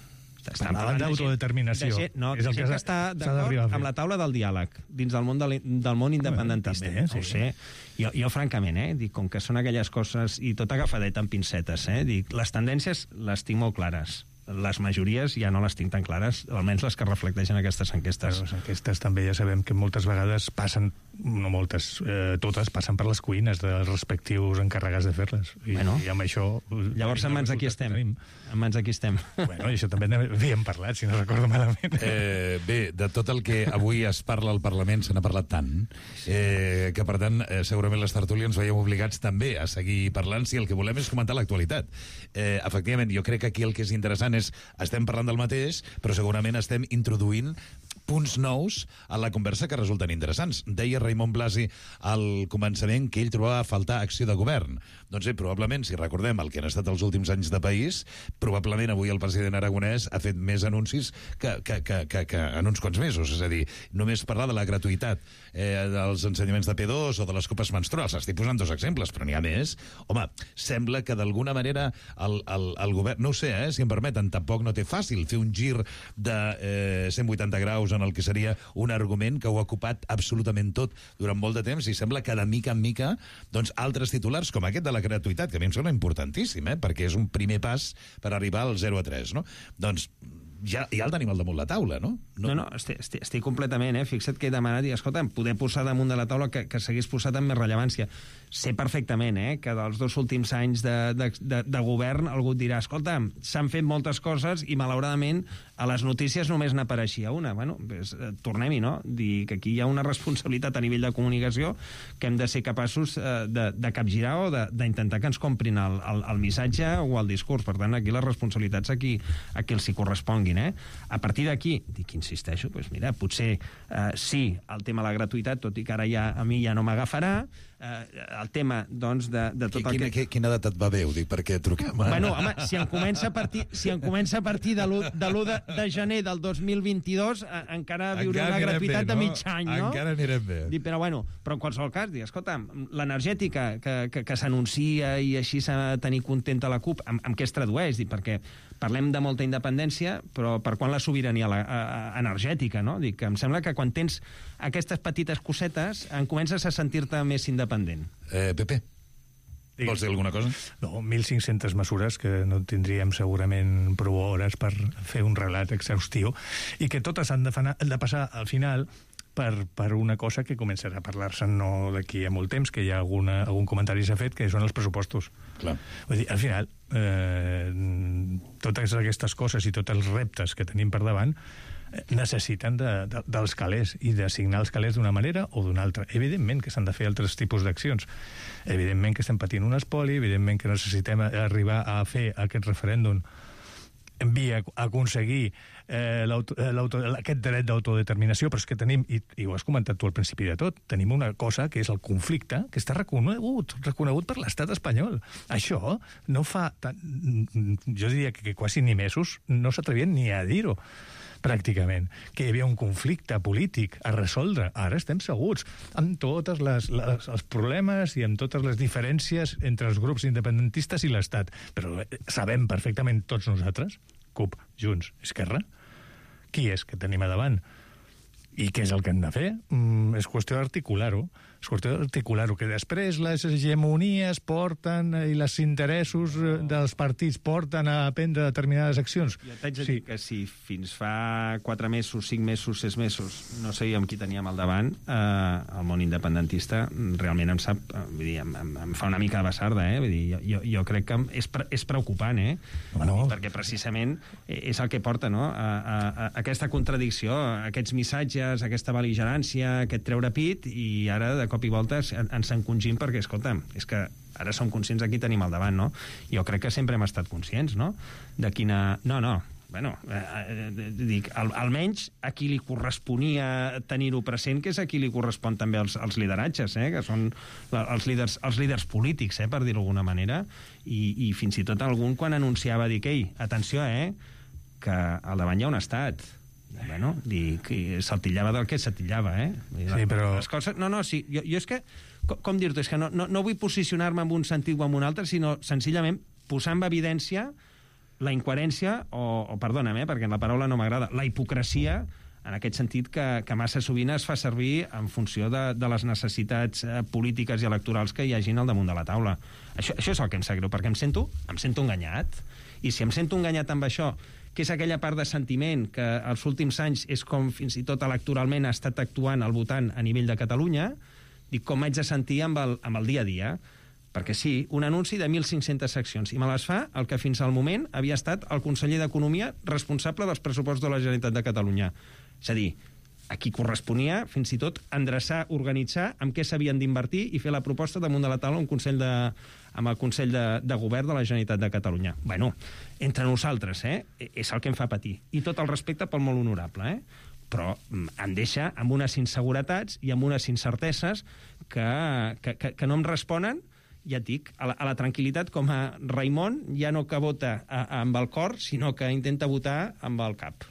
Estan parlant d'autodeterminació. De gent, no, és el que, que està d'acord amb la taula del diàleg dins del món, de, del món independentista. Bueno, també, sí. Ho sé. Jo, jo, francament, eh, dic, com que són aquelles coses i tot agafadet amb pincetes, eh, dic, les tendències les tinc molt clares. Les majories ja no les tinc tan clares, almenys les que reflecteixen aquestes enquestes. Les enquestes també ja sabem que moltes vegades passen, no moltes, eh, totes passen per les cuines dels respectius encarregats de fer-les. I, bueno, i amb això... Llavors en mans de qui estem? En mans de qui estem? Bueno, i això també n'havíem parlat, si no recordo malament. Eh, bé, de tot el que avui es parla al Parlament se n'ha parlat tant, eh, que per tant eh, segurament les tertúlies veiem obligats també a seguir parlant si el que volem és comentar l'actualitat. Eh, efectivament, jo crec que aquí el que és interessant és, estem parlant del mateix, però segurament estem introduint punts nous a la conversa que resulten interessants. Deia Raimon Blasi al començament que ell trobava a faltar acció de govern. Doncs bé, probablement, si recordem el que han estat els últims anys de país, probablement avui el president aragonès ha fet més anuncis que, que, que, que, que en uns quants mesos. És a dir, només parlar de la gratuïtat eh, dels ensenyaments de P dos o de les copes menstruals. Estic posant dos exemples, però n'hi ha més. Home, sembla que d'alguna manera el, el, el govern, no ho sé, eh, si em permeten, tampoc no té fàcil fer un gir de eh, cent vuitanta graus en el que seria un argument que ho ha ocupat absolutament tot durant molt de temps i sembla que de mica en mica doncs, altres titulars com aquest de la gratuïtat, que a mi em sembla importantíssim, eh, perquè és un primer pas per arribar al zero a tres, no? Doncs ja, ja el tenim al damunt la taula, no? No, no, no estic, estic, estic completament, eh? Fixa't que he demanat i, escolta, poder posar damunt de la taula que, que s'hagués posat amb més rellevància. Sé perfectament, eh, que dels dos últims anys de, de, de, de govern algú et dirà, escolta, s'han fet moltes coses i, malauradament, a les notícies només n'apareixia una. Bueno, pues, eh, tornem-hi, no? Dir que aquí hi ha una responsabilitat a nivell de comunicació que hem de ser capaços eh, de, de capgirar o d'intentar que ens comprin el, el, el missatge o el discurs. Per tant, aquí les responsabilitats a qui, a qui els hi corresponguin, eh? A partir d'aquí, dic, insisteixo, pues mira, potser eh, sí, el tema de la gratuïtat, tot i que ara ja, a mi ja no m'agafarà, eh, el tema, doncs, de, de tot quina, el que... Quina edat et va bé, ho dic, perquè truquem... Bueno, home, si em comença a partir, si em comença a partir de l'u de, de gener del dos mil vint-i-dos, eh, encara viuré encara una gratuïtat bé, no? de mig any, no? Encara anirem bé. Dic, però, bueno, però en qualsevol cas, dic, escolta, l'energètica que, que, que s'anuncia i així s'ha de tenir contenta la CUP, amb, amb què es tradueix? Dic, perquè parlem de molta independència, però per quan la sobirania la, a, a, energètica, no? Dic, em sembla que quan tens aquestes petites cosetes en comences a sentir-te més independent. Eh, Pepe, Digues. Vols dir alguna cosa? No, mil cinc-centes mesures que no tindríem segurament prou hores per fer un relat exhaustiu i que totes han de, fanar, han de passar al final per, per una cosa que començarà a parlar-se no d'aquí a molt temps, que hi ha alguna, algun comentari s'ha fet, que són els pressupostos. Clar. Vull dir, al final, eh, totes aquestes coses i tots els reptes que tenim per davant necessiten de, de, dels calés i d'assignar els calés d'una manera o d'una altra. Evidentment que s'han de fer altres tipus d'accions. Evidentment que estem patint un espoli, evidentment que necessitem arribar a fer aquest referèndum en via a aconseguir eh, aquest dret d'autodeterminació, però és que tenim, i, i ho has comentat tu al principi de tot, tenim una cosa que és el conflicte, que està reconegut, reconegut per l'estat espanyol. Això no fa, tan, jo diria que, que quasi ni mesos no s'atrevien ni a dir-ho, pràcticament, que hi havia un conflicte polític a resoldre. Ara estem segurs, amb tots els problemes i amb totes les diferències entre els grups independentistes i l'Estat. Però sabem perfectament tots nosaltres, CUP, Junts, Esquerra, qui és que tenim a davant i què és el que hem de fer. Mm, és qüestió d'articular-ho. És qüestió d'articular-ho, que després les hegemonies porten i els interessos dels partits porten a prendre determinades accions. Jo t'haig de dir que si fins fa quatre mesos, cinc mesos, sis mesos no sabíem qui teníem al davant, eh, el món independentista realment em sap, vull dir, em, em, em fa una mica de basarda, eh? Vull dir, jo, jo, jo crec que és, pre, és preocupant, eh? Bueno. Perquè precisament és el que porta, no?, a, a, a aquesta contradicció, aquests missatges, aquesta bel·ligerància, aquest treure pit, i ara de cop i volta ens encongim perquè, escolta, és que ara som conscients de qui tenim al davant, no? Jo crec que sempre hem estat conscients, no?, de quina... No, no, bueno, eh, dic, al, almenys a qui li corresponia tenir-ho present, que és a qui li correspon també els, els lideratges, eh? Que són la, els, líders, els líders polítics, eh? Per dir-ho d'alguna manera, i, i fins i tot algun quan anunciava, dic, ei, atenció, eh?, que al davant hi ha un estat. Bueno, dic, s'altillava del que s'altillava, eh? Sí, però... Les coses... No, no, sí, jo, jo és que... Com, com dir-t'ho? És que no, no, no vull posicionar-me en un sentit o en un altre, sinó senzillament posar en evidència la incoherència, o, o perdona'm, eh, perquè la paraula no m'agrada, la hipocresia, en aquest sentit que, que massa sovint es fa servir en funció de, de les necessitats eh, polítiques i electorals que hi hagin al damunt de la taula. Això, això és el que em sap greu, perquè em sento, em sento enganyat, i si em sento enganyat amb això, que és aquella part de sentiment que els últims anys és com fins i tot electoralment ha estat actuant el votant a nivell de Catalunya, dic, com m'haig de sentir amb el, amb el dia a dia. Perquè sí, un anunci de mil cinc-centes seccions, i me les fa el que fins al moment havia estat el conseller d'Economia responsable dels pressupostos de la Generalitat de Catalunya. És a dir, a qui corresponia fins i tot endreçar, organitzar amb què s'havien d'invertir i fer la proposta damunt de la taula un consell de, amb el Consell de, de Govern de la Generalitat de Catalunya. Bueno, entre nosaltres, eh, és el que em fa patir. I tot el respecte pel molt honorable, eh? Però em deixa amb unes inseguretats i amb unes incerteses que, que, que, que no em responen, ja et dic, a la, a la tranquil·litat com a Raimon, ja no que vota a, a, amb el cor, sinó que intenta votar amb el cap.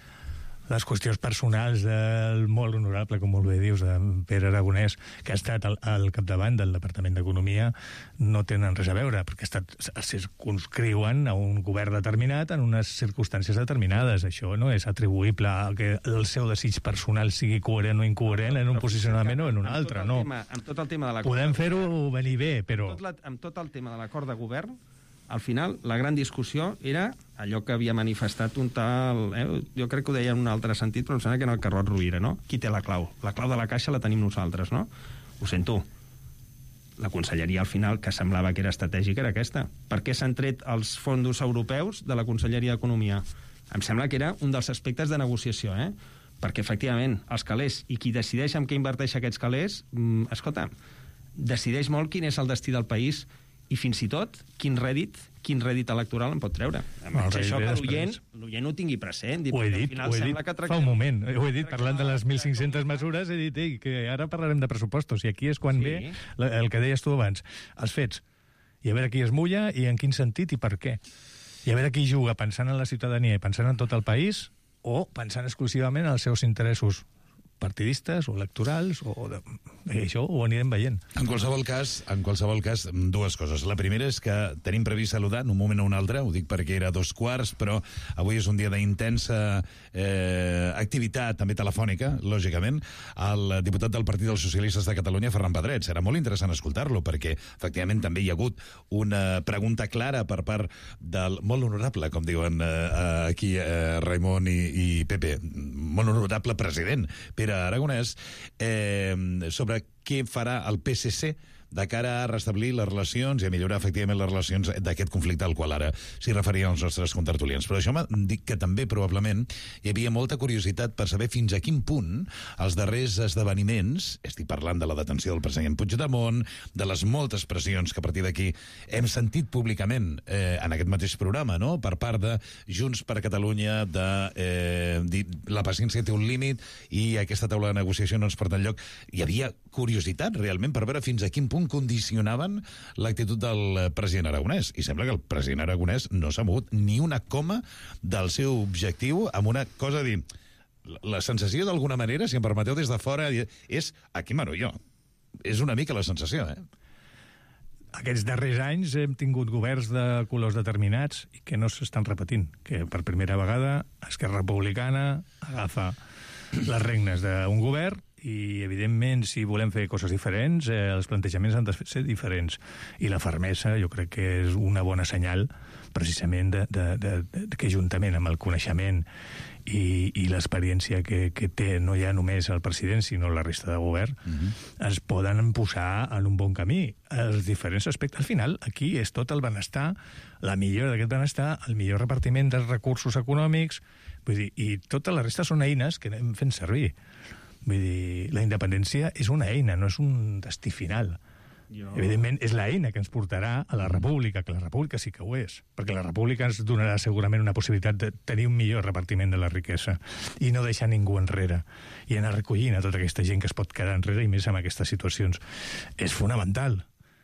Les qüestions personals del molt honorable, com molt bé dius, de Pere Aragonès, que ha estat al, al capdavant del Departament d'Economia, no tenen res a veure, perquè ha estat, es circunscriuen a un govern determinat en unes circumstàncies determinades. Això no és atribuïble a que el seu desig personal sigui coherent o incoherent en un posicionament o en un altre, no. Tema, amb tot el tema de l'acord... Podem fer-ho venir bé, però... Amb tot, la, amb tot el tema de l'acord de govern, al final, la gran discussió era allò que havia manifestat un tal... Eh, jo crec que ho deia en un altre sentit, però em sembla que era el Carrot Rovira, no? Qui té la clau? La clau de la caixa la tenim nosaltres, no? Ho sento. La conselleria, al final, que semblava que era estratègica, era aquesta. Per què s'han tret els fons europeus de la Conselleria d'Economia? Em sembla que era un dels aspectes de negociació, eh? Perquè, efectivament, els calés, i qui decideix en què inverteix aquests calés, mm, escolta, decideix molt quin és el destí del país i fins i tot quin rèdit, quin rèdit electoral en pot treure. No, això que l'oient ho tingui present. Ho he dit, ho he dit fa un moment. Ho he dit, parlant de les mil cinc-centes mesures, he dit ei, que ara parlarem de pressupostos, i aquí és quan sí. ve el que deies tu abans, els fets. I a veure qui es mulla i en quin sentit i per què. I a veure qui juga pensant en la ciutadania i pensant en tot el país o pensant exclusivament en els seus interessos partidistes o electorals o de... això ho anirem veient. En qualsevol cas, en qualsevol cas, dues coses. La primera és que tenim previst saludar en un moment o un altre, ho dic perquè era dos quarts, però avui és un dia d'intensa eh, activitat, també telefònica, lògicament, el diputat del Partit dels Socialistes de Catalunya, Ferran Pedret. Serà molt interessant escoltar-lo, perquè efectivament també hi ha hagut una pregunta clara per part del molt honorable, com diuen eh, aquí eh, Raimon i, i Pepe, molt honorable president, Pere Pere Aragonès, eh, sobre què farà el P S C de cara a restablir les relacions i a millorar efectivament les relacions d'aquest conflicte al qual ara s'hi referien els nostres contertulians. Però això m'ha dit que també probablement hi havia molta curiositat per saber fins a quin punt els darrers esdeveniments, estic parlant de la detenció del president Puigdemont, de les moltes pressions que a partir d'aquí hem sentit públicament eh, en aquest mateix programa, no?, per part de Junts per Catalunya, de eh, dir, la paciència té un límit i aquesta taula de negociació no ens porta enlloc. Hi havia curiositat realment per veure fins a quin punt condicionaven l'actitud del president Aragonès. I sembla que el president Aragonès no s'ha mogut ni una coma del seu objectiu amb una cosa a dir... La sensació, d'alguna manera, si em permeteu des de fora, és aquí mano jo. És una mica la sensació, eh? Aquests darrers anys hem tingut governs de colors determinats i que no s'estan repetint, que per primera vegada Esquerra Republicana agafa les regnes d'un govern i, evidentment, si volem fer coses diferents, eh, els plantejaments han de ser diferents. I la fermesa, jo crec que és una bona senyal, precisament, de, de, de, de que juntament amb el coneixement i, i l'experiència que, que té no ja només el president, sinó la resta de govern, uh-huh. es poden posar en un bon camí. Els diferents aspectes, al final, aquí és tot el benestar, la millora d'aquest benestar, el millor repartiment dels recursos econòmics, vull dir, i tota la resta són eines que anem fent servir. Vull dir, la independència és una eina, no és un destí final. Jo... Evidentment, és l'eina que ens portarà a la república, que la república sí que ho és, perquè la república ens donarà segurament una possibilitat de tenir un millor repartiment de la riquesa i no deixar ningú enrere, i anar recollint a tota aquesta gent que es pot quedar enrere, i més en aquestes situacions. És fonamental.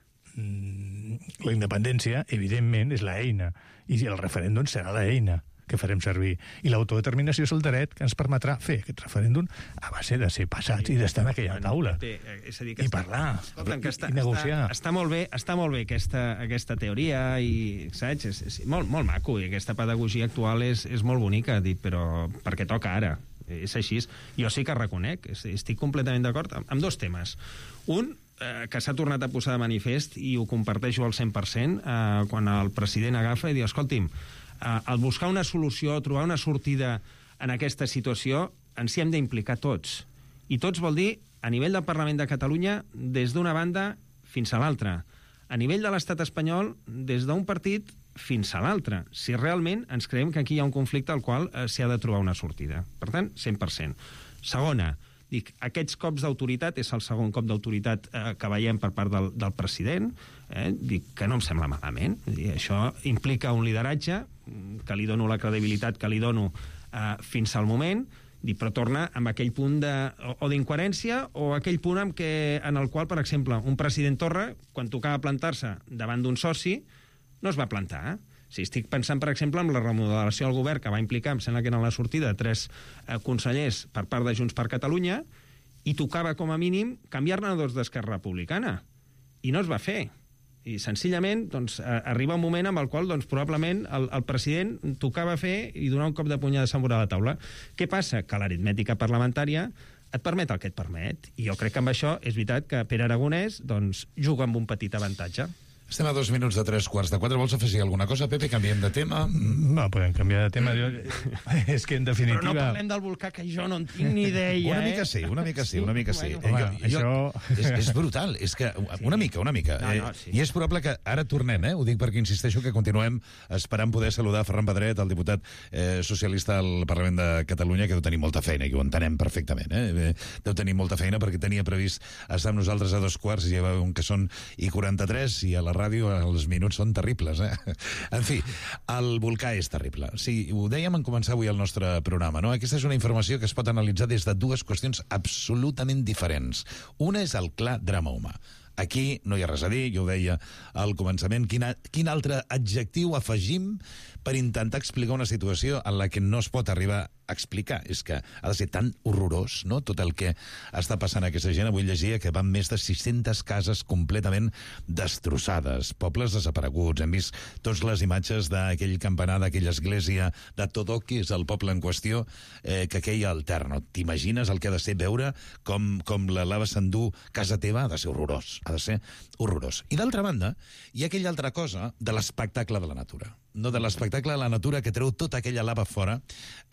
La independència, evidentment, és l'eina, i el referèndum serà l'eina que farem servir. I l'autodeterminació és el dret que ens permetrà fer aquest referèndum a base de ser passats i d'estar en aquella taula. És a dir, que I està, parlar, escolta, que està, i negociar. Està, està molt bé, està molt bé aquesta, aquesta teoria i, saps, és, és molt, molt maco, i aquesta pedagogia actual és, és molt bonica, dic, però perquè toca ara. És així. Jo sí que reconec, estic completament d'acord amb, amb dos temes. Un, eh, que s'ha tornat a posar de manifest, i ho comparteixo al cent per cent, eh, quan el president agafa i diu, escolti'm, Uh, al buscar una solució, trobar una sortida en aquesta situació, ens hi hem d'implicar tots. I tots vol dir, a nivell del Parlament de Catalunya, des d'una banda fins a l'altra. A nivell de l'estat espanyol, des d'un partit fins a l'altre. Si realment ens creiem que aquí hi ha un conflicte al qual uh, s'hi ha de trobar una sortida. Per tant, cent per cent. Segona, dic, aquests cops d'autoritat, és el segon cop d'autoritat eh, que veiem per part del, del president, eh, dic que no em sembla malament. Dir, això implica un lideratge, que li dono la credibilitat que li dono eh, fins al moment, dic, però torna amb aquell punt de, o, o d'incoherència o aquell punt en, què, en el qual, per exemple, un president Torra, quan tocava plantar-se davant d'un soci, no es va plantar. Eh? Si estic pensant, per exemple, en la remodelació del govern que va implicar, em sembla que era la sortida de tres eh, consellers per part de Junts per Catalunya, i tocava, com a mínim, canviar-ne a dos d'Esquerra Republicana. I no es va fer. I, senzillament, doncs, arriba un moment amb el qual, doncs, probablement, el, el president tocava fer i donar un cop de punyada sobre la taula. Què passa? Que l'aritmètica parlamentària et permet el que et permet. I jo crec que amb això és veritat que Pere Aragonès, doncs, juga amb un petit avantatge. Estem a dos minuts de tres quarts de quatre. Vols afegir alguna cosa, Pepe? Canviem de tema? No, podem canviar de tema. Jo... és que, en definitiva... Però no parlem del volcà, que jo no en tinc ni idea, una eh? mica sí, una mica sí, una mica sí. Home, eh, jo, jo, això... és, és brutal, és que una mica, una mica. No, no, sí. I és probable que ara tornem, eh? Ho dic perquè insisteixo que continuem esperant poder saludar Ferran Pedret, el diputat eh, socialista al Parlament de Catalunya, que deu tenir molta feina, i ho entenem perfectament, eh? Deu tenir molta feina perquè tenia previst estar amb nosaltres a dos quarts, i ja veuen que són i quaranta-tres, i a la ràdio els minuts són terribles, eh? En fi, el volcà és terrible. Sí, ho dèiem en començar avui el nostre programa, no? Aquesta és una informació que es pot analitzar des de dues qüestions absolutament diferents. Una és el clar drama humà. Aquí no hi ha res a dir, jo ho deia al començament. Quin, quin altre adjectiu afegim per intentar explicar una situació en la que no es pot arribar a explicar? És que ha de ser tan horrorós, no?, tot el que està passant a aquesta gent. Avui llegia que van més de sis-centes cases completament destrossades, pobles desapareguts. Hem vist tots les imatges d'aquell campanar, d'aquella església de Todó, que és el poble en qüestió, eh, que queia al Terno. T'imagines el que ha de ser veure com, com la lava s'endú casa teva? Ha de ser horrorós, ha de ser horrorós. I d'altra banda, hi ha aquella altra cosa de l'espectacle de la natura. No de l'espectacle de la natura que treu tota aquella lava fora, aquest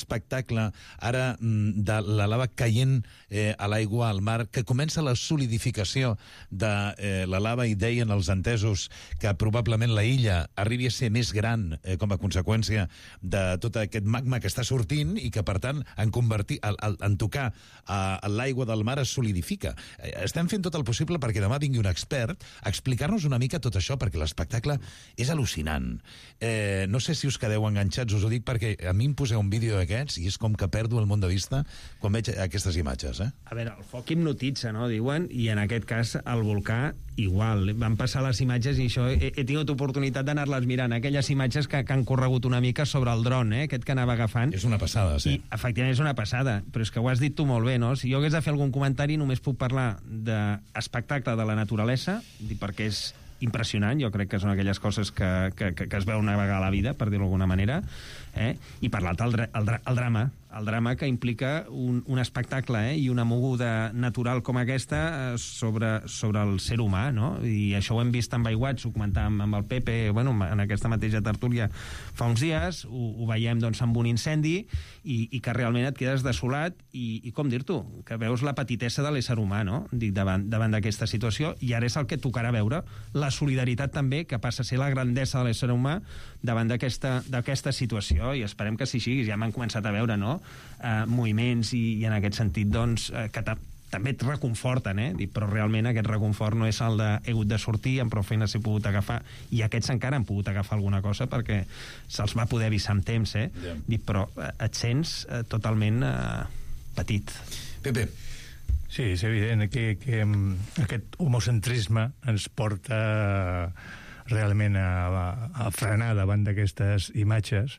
espectacle ara de la lava caient eh, a l'aigua, al mar, que comença la solidificació de eh, la lava, i deien els entesos que probablement la illa arribi a ser més gran eh, com a conseqüència de tot aquest magma que està sortint i que, per tant, en, convertir, en, en tocar a, a l'aigua del mar es solidifica. Eh, estem fent tot el possible perquè demà vingui un expert a explicar-nos una mica tot això, perquè l'espectacle és al·lucinant. Eh, no sé si us quedeu enganxats, us ho dic perquè a mi em poseu un vídeo d'aquests i és com que perdo el món de vista quan veig aquestes imatges. Eh? A veure, el foc hipnotitza, no?, diuen, i en aquest cas el volcà igual. Van passar les imatges i això he, he tingut oportunitat d'anar-les mirant, aquelles imatges que, que han corregut una mica sobre el dron, eh, aquest que anava agafant. És una passada, sí. I, efectivament, és una passada, però és que ho has dit tu molt bé, no? Si jo hagués de fer algun comentari, només puc parlar d'espectacle de la naturalesa, perquè és impressionant, jo crec que són aquelles coses que, que, que es veu una vegada a la vida, per dir-ho d'alguna manera, eh? I per l'altre, el, el, el drama, el drama que implica un, un espectacle eh? I una moguda natural com aquesta eh, sobre, sobre el ser humà, no? I això ho hem vist en Baywatch, ho comentàvem amb el Pepe, bueno, en aquesta mateixa tertúlia fa uns dies, ho, ho veiem doncs, amb un incendi i, i que realment et quedes desolat i, i com dir-t'ho, que veus la petitesa de l'ésser humà, no? Dic, davant, davant d'aquesta situació, i ara és el que tocarà veure, la solidaritat també, que passa a ser la grandesa de l'ésser humà davant d'aquesta d'aquesta situació, i esperem que sí sigui, ja m'han començat a veure, no?, Uh, moviments i, i en aquest sentit doncs, uh, que ta també et reconforten, eh? Dic, però realment aquest reconfort no és el de he hagut de sortir, amb prou feines he pogut agafar, i aquests encara han pogut agafar alguna cosa perquè se'ls va poder avisar amb temps, eh? Yeah. Dic, però uh, et sents uh, totalment uh, petit. Pepe. Sí, és evident que, que um, aquest homocentrisme ens porta realment a, a frenar davant d'aquestes imatges,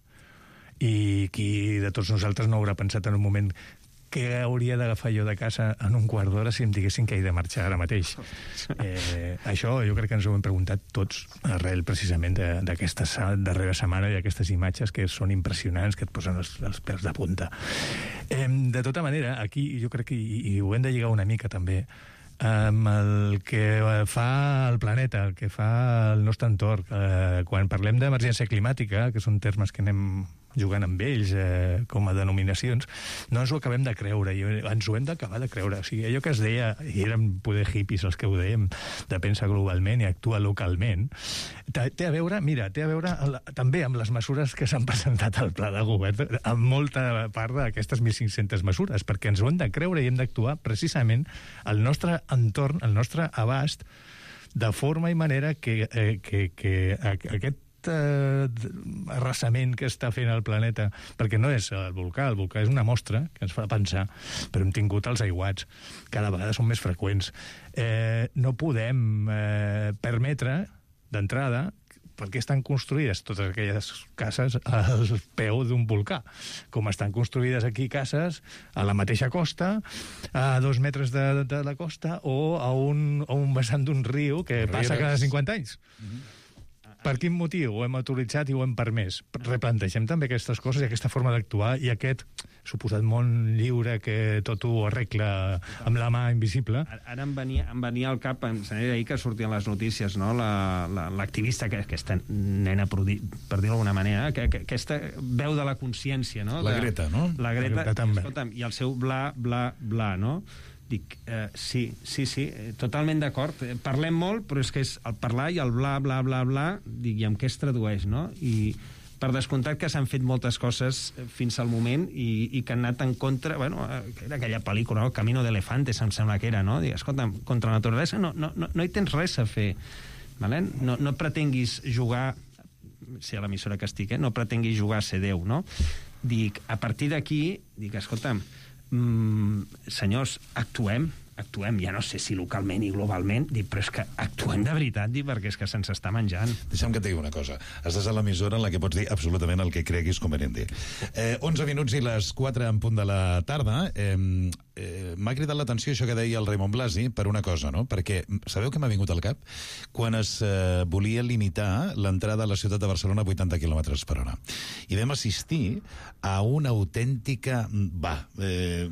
i qui de tots nosaltres no haurà pensat en un moment què hauria d'agafar jo de casa en un quart d'hora si em diguessin que he de marxar ara mateix. Eh, això jo crec que ens ho hem preguntat tots arrel precisament d'aquesta darrera setmana i aquestes imatges que són impressionants, que et posen els, els pèls de punta. Eh, de tota manera, aquí jo crec que i, i ho hem de lligar una mica també amb el que fa el planeta, el que fa el nostre entorn. Eh, quan parlem d'emergència climàtica, que són termes que anem jugant amb ells eh, com a denominacions, no ens ho acabem de creure, i ens ho hem d'acabar de creure. O sigui, allò que es deia, i érem poder hippies els que ho dèiem, de pensa globalment i actua localment, té a veure, mira, té a veure també amb les mesures que s'han presentat al pla de govern, amb molta part d'aquestes mil cinc-centes mesures, perquè ens ho hem de creure i hem d'actuar precisament al nostre entorn, al nostre abast, de forma i manera que, eh, que, que aquest arrasament que està fent el planeta, perquè no és el volcà, el volcà és una mostra que ens fa pensar, però hem tingut els aiguats, cada vegada són més freqüents. Eh, no podem eh, permetre, d'entrada, perquè estan construïdes totes aquelles cases al peu d'un volcà, com estan construïdes aquí cases a la mateixa costa, a dos metres de, de la costa, o a un, a un vessant d'un riu que passa cada cinquanta anys. Mm-hmm. Per quin motiu ho hem autoritzat i ho hem permès? Replantegem també aquestes coses i aquesta forma d'actuar i aquest suposat món lliure que tot ho arregla amb la mà invisible. Ara em venia, em venia al cap, em sembla ahir que sortien les notícies, no? L'activista, la, la, que aquesta nena, per dir-ho d'alguna manera, que, que, aquesta veu de la consciència, no? La Greta, no? La Greta, la Greta també. Escolta'm, i el seu bla, bla, bla, no? Dic, eh, sí, sí, sí, totalment d'acord. Parlem molt, però és que és el parlar i el bla, bla, bla, bla, dic, i amb què es tradueix, no? I per descomptat que s'han fet moltes coses fins al moment i, i que han anat en contra, bueno, era aquella pel·lícula, no? Camino de Elefantes, em sembla que era, no? Dic, escolta, contra la naturalesa no, no, no, no hi tens res a fer, vale? No, no pretenguis jugar, si a l'emissora que estic, eh? No pretenguis jugar a ser Déu, no? Dic, a partir d'aquí, dic, escolta'm, Mm, senyors, actuem, actuem, ja no sé si localment i globalment, dic, però és que actuem de veritat, dic, perquè és que se'ns està menjant. Deixa'm que et digui una cosa. Estàs a l'emissora en la que pots dir absolutament el que creguis convenient dir. Eh, onze minuts i les quatre en punt de la tarda. Eh, eh, m'ha cridat l'atenció això que deia el Raimon Blasi per una cosa, no? Perquè sabeu què m'ha vingut al cap? Quan es eh, volia limitar l'entrada a la ciutat de Barcelona a vuitanta quilòmetres per hora. I vam assistir a una autèntica va, eh,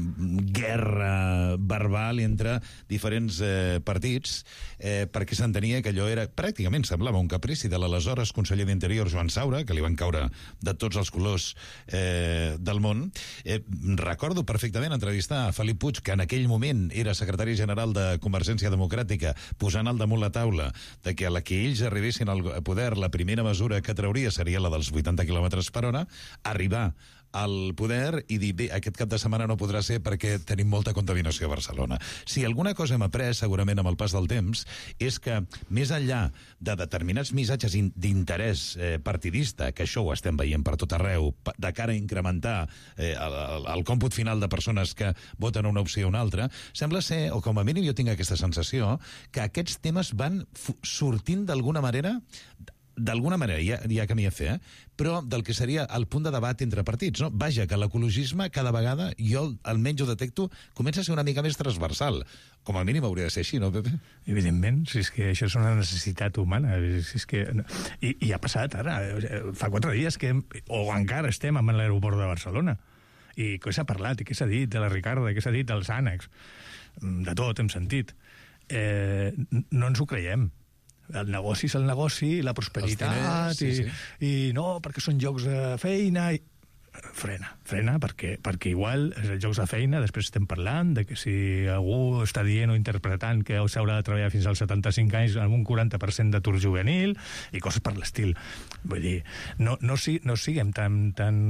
guerra verbal entre diferents eh, partits eh, perquè s'entenia que allò era, pràcticament semblava un caprici de l'aleshores conseller d'Interior Joan Saura, que li van caure de tots els colors eh, del món. Eh, recordo perfectament entrevistar a Felip Puig, que en aquell moment era secretari general de Convergència Democràtica, posant al damunt la taula de que a la que ells arribessin al poder la primera mesura que trauria seria la dels vuitanta quilòmetres per hora, arribar al poder i dir, bé, aquest cap de setmana no podrà ser perquè tenim molta contaminació a Barcelona. Si alguna cosa hem après, segurament, amb el pas del temps, és que, més enllà de determinats missatges d'interès eh, partidista, que això ho estem veient per tot arreu, de cara a incrementar eh, el, el còmput final de persones que voten una opció o una altra, sembla ser, o com a mínim jo tinc aquesta sensació, que aquests temes van sortint d'alguna manera d'alguna manera, hi ha, hi ha camí a fer, eh? Però del que seria el punt de debat entre partits, no? Vaja, que l'ecologisme cada vegada, jo almenys ho detecto, comença a ser una mica més transversal. Com a mínim hauria de ser així, no, Pepe? Evidentment, si és que això és una necessitat humana. Si és que... I, I ha passat ara, fa quatre dies que, o encara estem en l'aeroport de Barcelona. I què s'ha parlat, i què s'ha dit de la Ricarda, què s'ha dit dels ànecs. De tot hem sentit. Eh, no ens ho creiem. El negoci és el negoci, la prosperitat, diners, sí, sí. I, i no, perquè són llocs de feina... I... Frena, frena, perquè, perquè igual els llocs de feina, després estem parlant de que si algú està dient o interpretant que s'haurà de treballar fins als setanta-cinc anys amb un quaranta per cent d'atur juvenil i coses per l'estil. Vull dir, no, no, si, no siguem tan... tan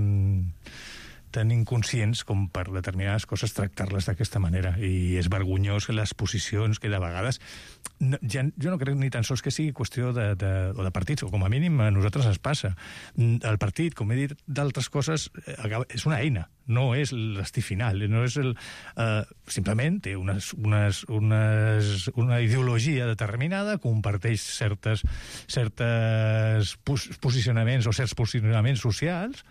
tan inconscients com per determinades coses tractar-les d'aquesta manera, i és vergonyós que les posicions que de vegades no, ja, jo no crec ni tan sols que sigui qüestió de, de, o de partits, o com a mínim a nosaltres ens passa. El partit, com he dit d'altres coses, és una eina, no és el destí final, no és el, eh, simplement té unes, unes, unes, una ideologia determinada, comparteix certes, certes pos, posicionaments o certs posicionaments socials,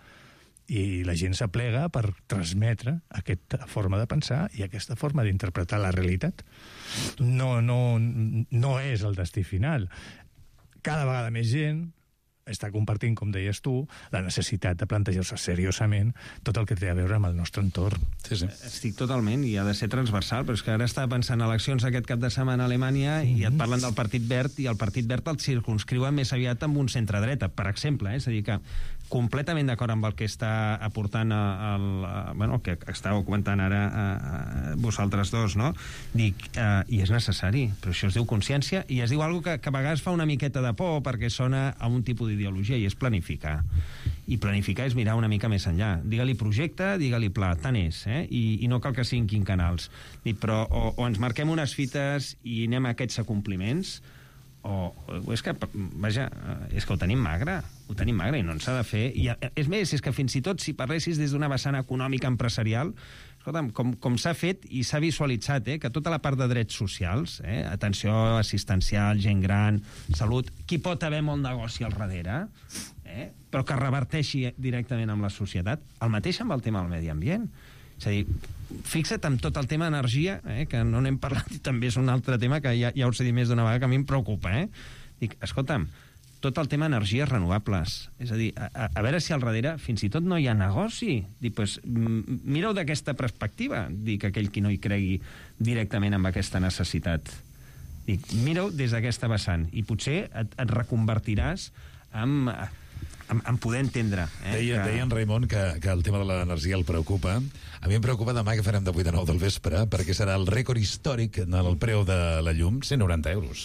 i la gent s'aplega per transmetre aquesta forma de pensar i aquesta forma d'interpretar la realitat. No, no, no és el destí final. Cada vegada més gent està compartint, com deies tu, la necessitat de plantejar-se seriosament tot el que té a veure amb el nostre entorn. Sí, sí. Estic totalment, i ha de ser transversal, però és que ara estava pensant eleccions aquest cap de setmana a Alemanya mm-hmm. i et parlen del Partit Verd, i el Partit Verd el circunscriuen més aviat amb un centre-dreta, per exemple, eh? És a dir que completament d'acord amb el que està aportant el, bueno, que estàveu comentant ara eh, vosaltres dos, no? Dic, eh, i és necessari, però això es diu consciència, i es diu alguna que, que a vegades fa una miqueta de por perquè sona a un tipus d'ideologia, i és planificar. I planificar és mirar una mica més enllà. Digue-li projecte, digue-li pla, tant és, eh? I, i no cal que siguin quinquennals. Dic, però o, o ens marquem unes fites i anem a aquests acompliments, o, o és que, vaja, és que ho tenim magre, ho tenim magre i no ens s'ha de fer. I, és més, és que fins i tot si parlessis des d'una vessant econòmica empresarial, escolta'm, com, com s'ha fet i s'ha visualitzat, eh, que tota la part de drets socials, eh, atenció assistencial, gent gran, salut, qui pot haver molt negoci al darrere, eh, però que reverteixi directament amb la societat, el mateix amb el tema del medi ambient. És a dir, fixa't amb tot el tema energia, eh, que no n'hem parlat, i també és un altre tema que ja, ja us he dit més d'una vegada que a mi em preocupa. Eh? Dic, escolta'm, tot el tema energies renovables. És a dir, a, a veure si al darrere fins i tot no hi ha negoci. Dic, pues, mira-ho d'aquesta perspectiva, dic, aquell qui no hi cregui directament amb aquesta necessitat. Dic, mira-ho des d'aquesta vessant, i potser et, et reconvertiràs en... en, en poder entendre. Eh, deia, que... deia en Raimon que, que el tema de l'energia el preocupa. A mi em preocupa demà que farem de vuit a nou del vespre, perquè serà el rècord històric en el preu de la llum, cent noranta euros.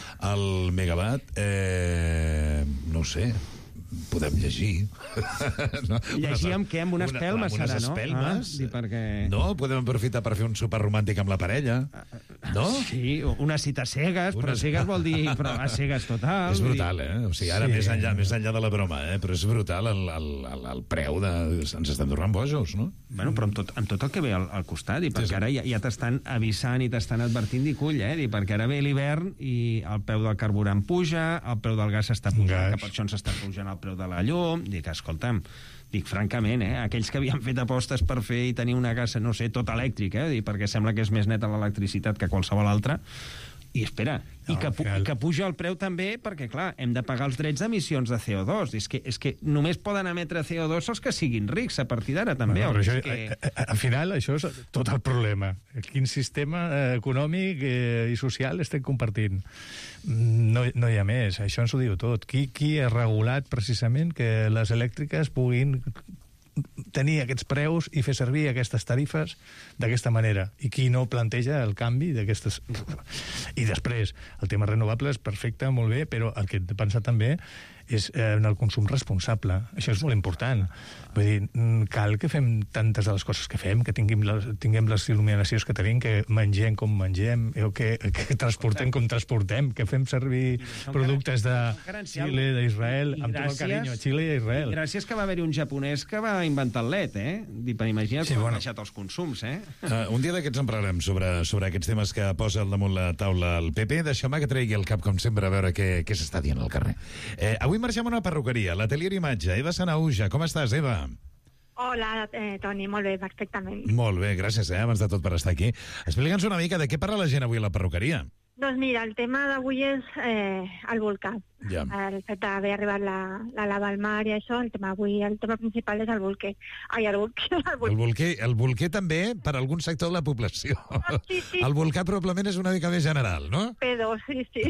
El megawatt, eh, no ho sé, podem llegir. No? Llegir amb què? Amb unes una, pelmes, amb unes serà, no? Espelmes. Ah, perquè... No, podem aprofitar per fer un sopar romàntic amb la parella. No? Sí, una cita cegues, una... però cegues vol dir però a cegues total. És brutal, eh? O sigui, ara Sí. més, enllà, més enllà de la broma, eh? Però és brutal el, el, el, el preu de... Ens estan tornant bojos, no? Bueno, però amb tot, amb tot el que ve al, al costat, i perquè sí. ara ja, ja t'estan avisant i t'estan advertint i cull, eh? I perquè ara ve l'hivern i el preu del carburant puja, el preu del gas està pujant, gas. que per això ens està pujant el preu de la llum. Dic, escolta'm, dic, francament, eh? Aquells que havien fet apostes per fer i tenir una casa, no sé, tot elèctric, eh? Dic, perquè sembla que és més neta l'electricitat que qualsevol altra. I espera, i que, pu que puja el preu també perquè, clar, hem de pagar els drets d'emissions de C O dos. És que, és que només poden emetre C O dos els que siguin rics a partir d'ara, també. Bueno, però això, que... Al final, això és tot el problema. Quin sistema eh, econòmic eh, i social estem compartint? No, no hi ha més, això ens ho diu tot. Qui, qui ha regulat precisament que les elèctriques puguin tenir aquests preus i fer servir aquestes tarifes d'aquesta manera, i qui no planteja el canvi d'aquestes... I després, el tema renovables, perfecte, molt bé, però el que hem de pensar també és eh, en el consum responsable. Això és molt important. Vull dir, cal que fem tantes de les coses que fem, que tinguem les, tinguem les il·luminacions que tenim, que mengem com mengem, o que, que transportem com transportem, que fem servir productes de Xile, d'Israel, amb tot el carinyo, Xile i Israel. I gràcies que va haver-hi un japonès que va inventar el L E D, eh? Dic, per imaginar Sí, com bueno. han deixat els consums, eh? Uh, un dia d'aquests en parlarem sobre, sobre aquests temes que posa al damunt la taula el P P. Deixeu-me que tregui el cap, com sempre, a veure què, què s'està dient al carrer. Eh, avui marxem a una perruqueria, l'Atelier Imatge. Eva Sanauja, com estàs, Eva? Hola, eh, Toni, molt bé, perfectament. Molt bé, gràcies, eh, abans de tot per estar aquí. Explica'ns una mica de què parla la gent avui a la perruqueria. Doncs mira, el tema d'avui és eh, el volcà. Ja. El fet d'haver arribat la, la lava al mar i això, el tema avui, el tema principal és el volcà. Ai, el volcà. El volcà. El volcà, el volcà també per algun sector de la població. Sí, sí. El volcà probablement és una mica més general, no? P dos, sí, sí.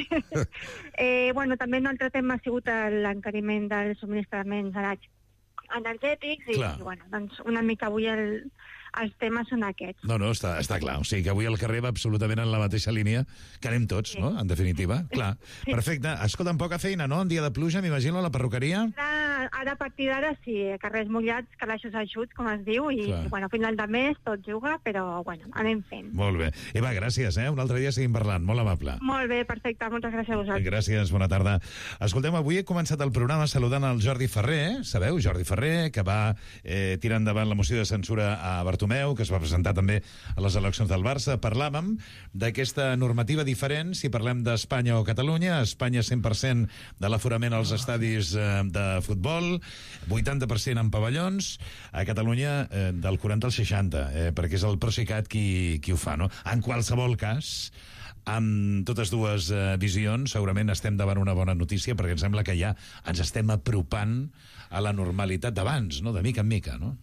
eh, bueno, també un altre tema ha sigut l'encariment dels subministraments energètics i, Clar. i bueno, doncs una mica avui el, els temes són aquests. No, no, està, està clar. O sigui que avui el carrer va absolutament en la mateixa línia que anem tots, sí. no?, en definitiva. Clar. Sí. Perfecte. Escolta, poca feina, no?, en dia de pluja, m'imagino, a la perruqueria? Ara, ara a partir d'ara sí, carrers mullats, calaixos eixuts, com es diu, i Clar. bueno, a final de mes tot juga, però bueno, anem fent. Molt bé. Eva, gràcies, eh? Un altre dia seguim parlant. Molt amable. Molt bé, perfecte, moltes gràcies a vosaltres. Gràcies, bona tarda. Escoltem, avui he començat el programa saludant el Jordi Ferrer, eh? Sabeu, Jordi Ferrer, que va eh, tirar endavant la moció de censura a Bartomeu, que es va presentar també a les eleccions del Barça. Parlàvem d'aquesta normativa diferent, si parlem d'Espanya o Catalunya. A Espanya cent per cent de l'aforament als estadis eh, de futbol, vuitanta per cent en pavellons. A Catalunya eh, del quaranta al seixanta, eh, perquè és el Procicat qui, qui ho fa, no? En qualsevol cas, amb totes dues eh, visions, segurament estem davant una bona notícia, perquè em sembla que ja ens estem apropant a la normalitat d'abans, no?, de mica en mica, no?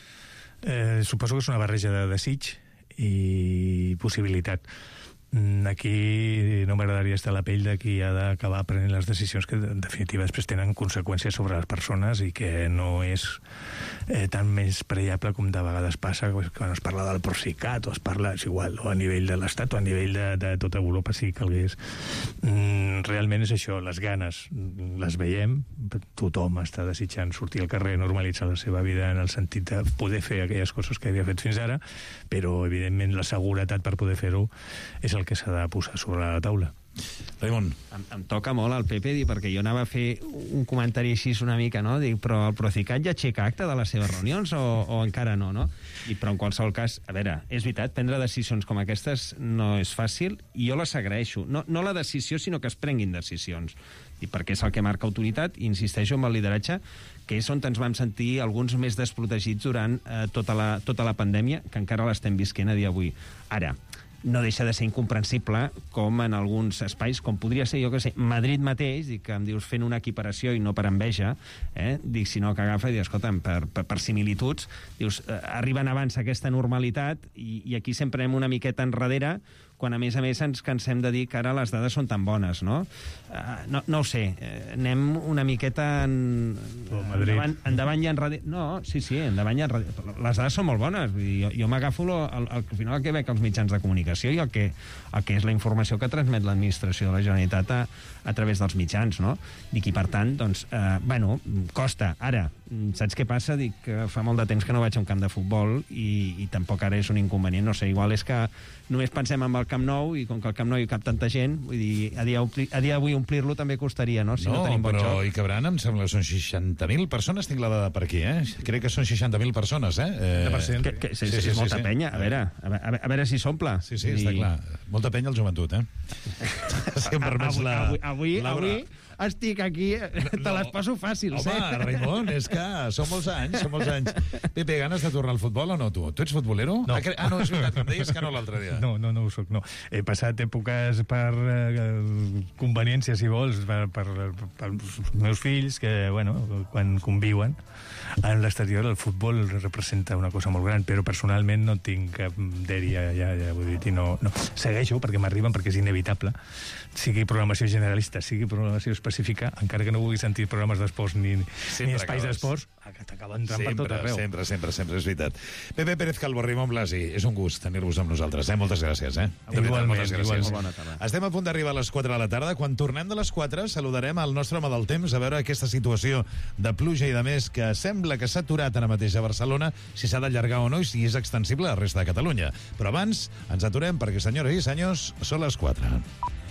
Eh, suposo que és una barreja de desig i possibilitat. Aquí no m'agradaria estar a la pell de qui ha d'acabar prenent les decisions que en definitiva després tenen conseqüències sobre les persones i que no és eh, tan més preable com de vegades passa quan es parla del Procicat o es parla, és igual, o a nivell de l'Estat o a nivell de, de tota Europa, si calgués. Mm, realment és això, les ganes les veiem, tothom està desitjant sortir al carrer, normalitzar la seva vida en el sentit de poder fer aquelles coses que havia fet fins ara, però evidentment la seguretat per poder fer-ho és el que s'ha de posar sobre la taula. Raimon. Em, em toca molt el Pepe, dir, perquè jo anava a fer un comentari així una mica, no? Dic, però el Procicat ja aixeca acte de les seves reunions o, o encara no, no? I, però en qualsevol cas, a veure, és veritat, prendre decisions com aquestes no és fàcil i jo les agraeixo. No, no la decisió, sinó que es prenguin decisions. I perquè és el que marca autoritat, i insisteixo en el lideratge, que és on ens vam sentir alguns més desprotegits durant eh, tota, la, tota la pandèmia, que encara l'estem visquent a dia d'avui. Ara, no deixa de ser incomprensible com en alguns espais, com podria ser, jo que sé, Madrid mateix, i que em dius fent una equiparació i no per enveja, eh? Dic, sinó que agafa i dius, escolta'm, per, per, per similituds, dius, eh, arriben abans aquesta normalitat i, i aquí sempre anem una miqueta enrere, quan a més a més ens cansem de dir que ara les dades són tan bones, no? Uh, no, no ho sé, uh, anem una miqueta en... endavant, endavant i enrere... No, sí, sí, endavant i enrere... Les dades són molt bones, vull dir, jo, jo m'agafo al, al final el que veig als mitjans de comunicació i el que, el que és la informació que transmet l'administració de la Generalitat a, a través dels mitjans, no? Dic, i per tant, doncs, uh, bueno, costa. Ara, saps què passa? Dic que fa molt de temps que no vaig a un camp de futbol i, i tampoc ara és un inconvenient, no sé, igual és que només pensem en el Camp Nou, i com que al Camp Nou hi cap tanta gent, vull dir, a dia, a dia d'avui omplir-lo també costaria, no? Si no, no tenim bon però joc. hi cabran, em sembla, són seixanta mil persones, tinc la dada per aquí, eh? Crec que són seixanta mil persones, eh? eh... Que, que, sí, sí, sí, és molta sí, penya, a veure, a veure, a veure si s'omple. Sí, sí, està clar. Molta penya al joventut, eh? Si em permets la... Avui, avui, avui estic aquí, te no. les passo fàcils, Home, eh? Raimon, és que són molts anys, són molts anys. Pepe, ganes de tornar al futbol o no, tu? Tu ets futbolero? No. Ah, no, és veritat, em deies que no l'altre dia. No, no, no ho soc, no. He passat èpoques per eh, conveniència, si vols, per, per, per els meus fills, que, bueno, quan conviuen en l'exterior, el futbol representa una cosa molt gran, però personalment no tinc cap dèria, ja, ja ho he dit, i no, no. Segueixo, perquè m'arriben, perquè és inevitable, sigui programació generalista, sigui programació específica, encara que no vulgui sentir programes d'esports ni, ni espais d'esports, t'acaba entrant per tot arreu. Sempre, sempre, sempre, és veritat. Pepe Pérez Calvo, Raimon Blasi, és un gust tenir-vos amb nosaltres, eh? Moltes gràcies, eh? Igualment, moltes gràcies. igualment. Estem a punt d'arribar a les quatre de la tarda. Quan tornem de les quatre, saludarem el nostre home del temps, a veure aquesta situació de pluja i de més que sembla que s'ha aturat ara mateix a Barcelona, si s'ha d'allargar o no i si és extensible a la resta de Catalunya. Però abans ens aturem perquè, senyores i senyors, són les quatre.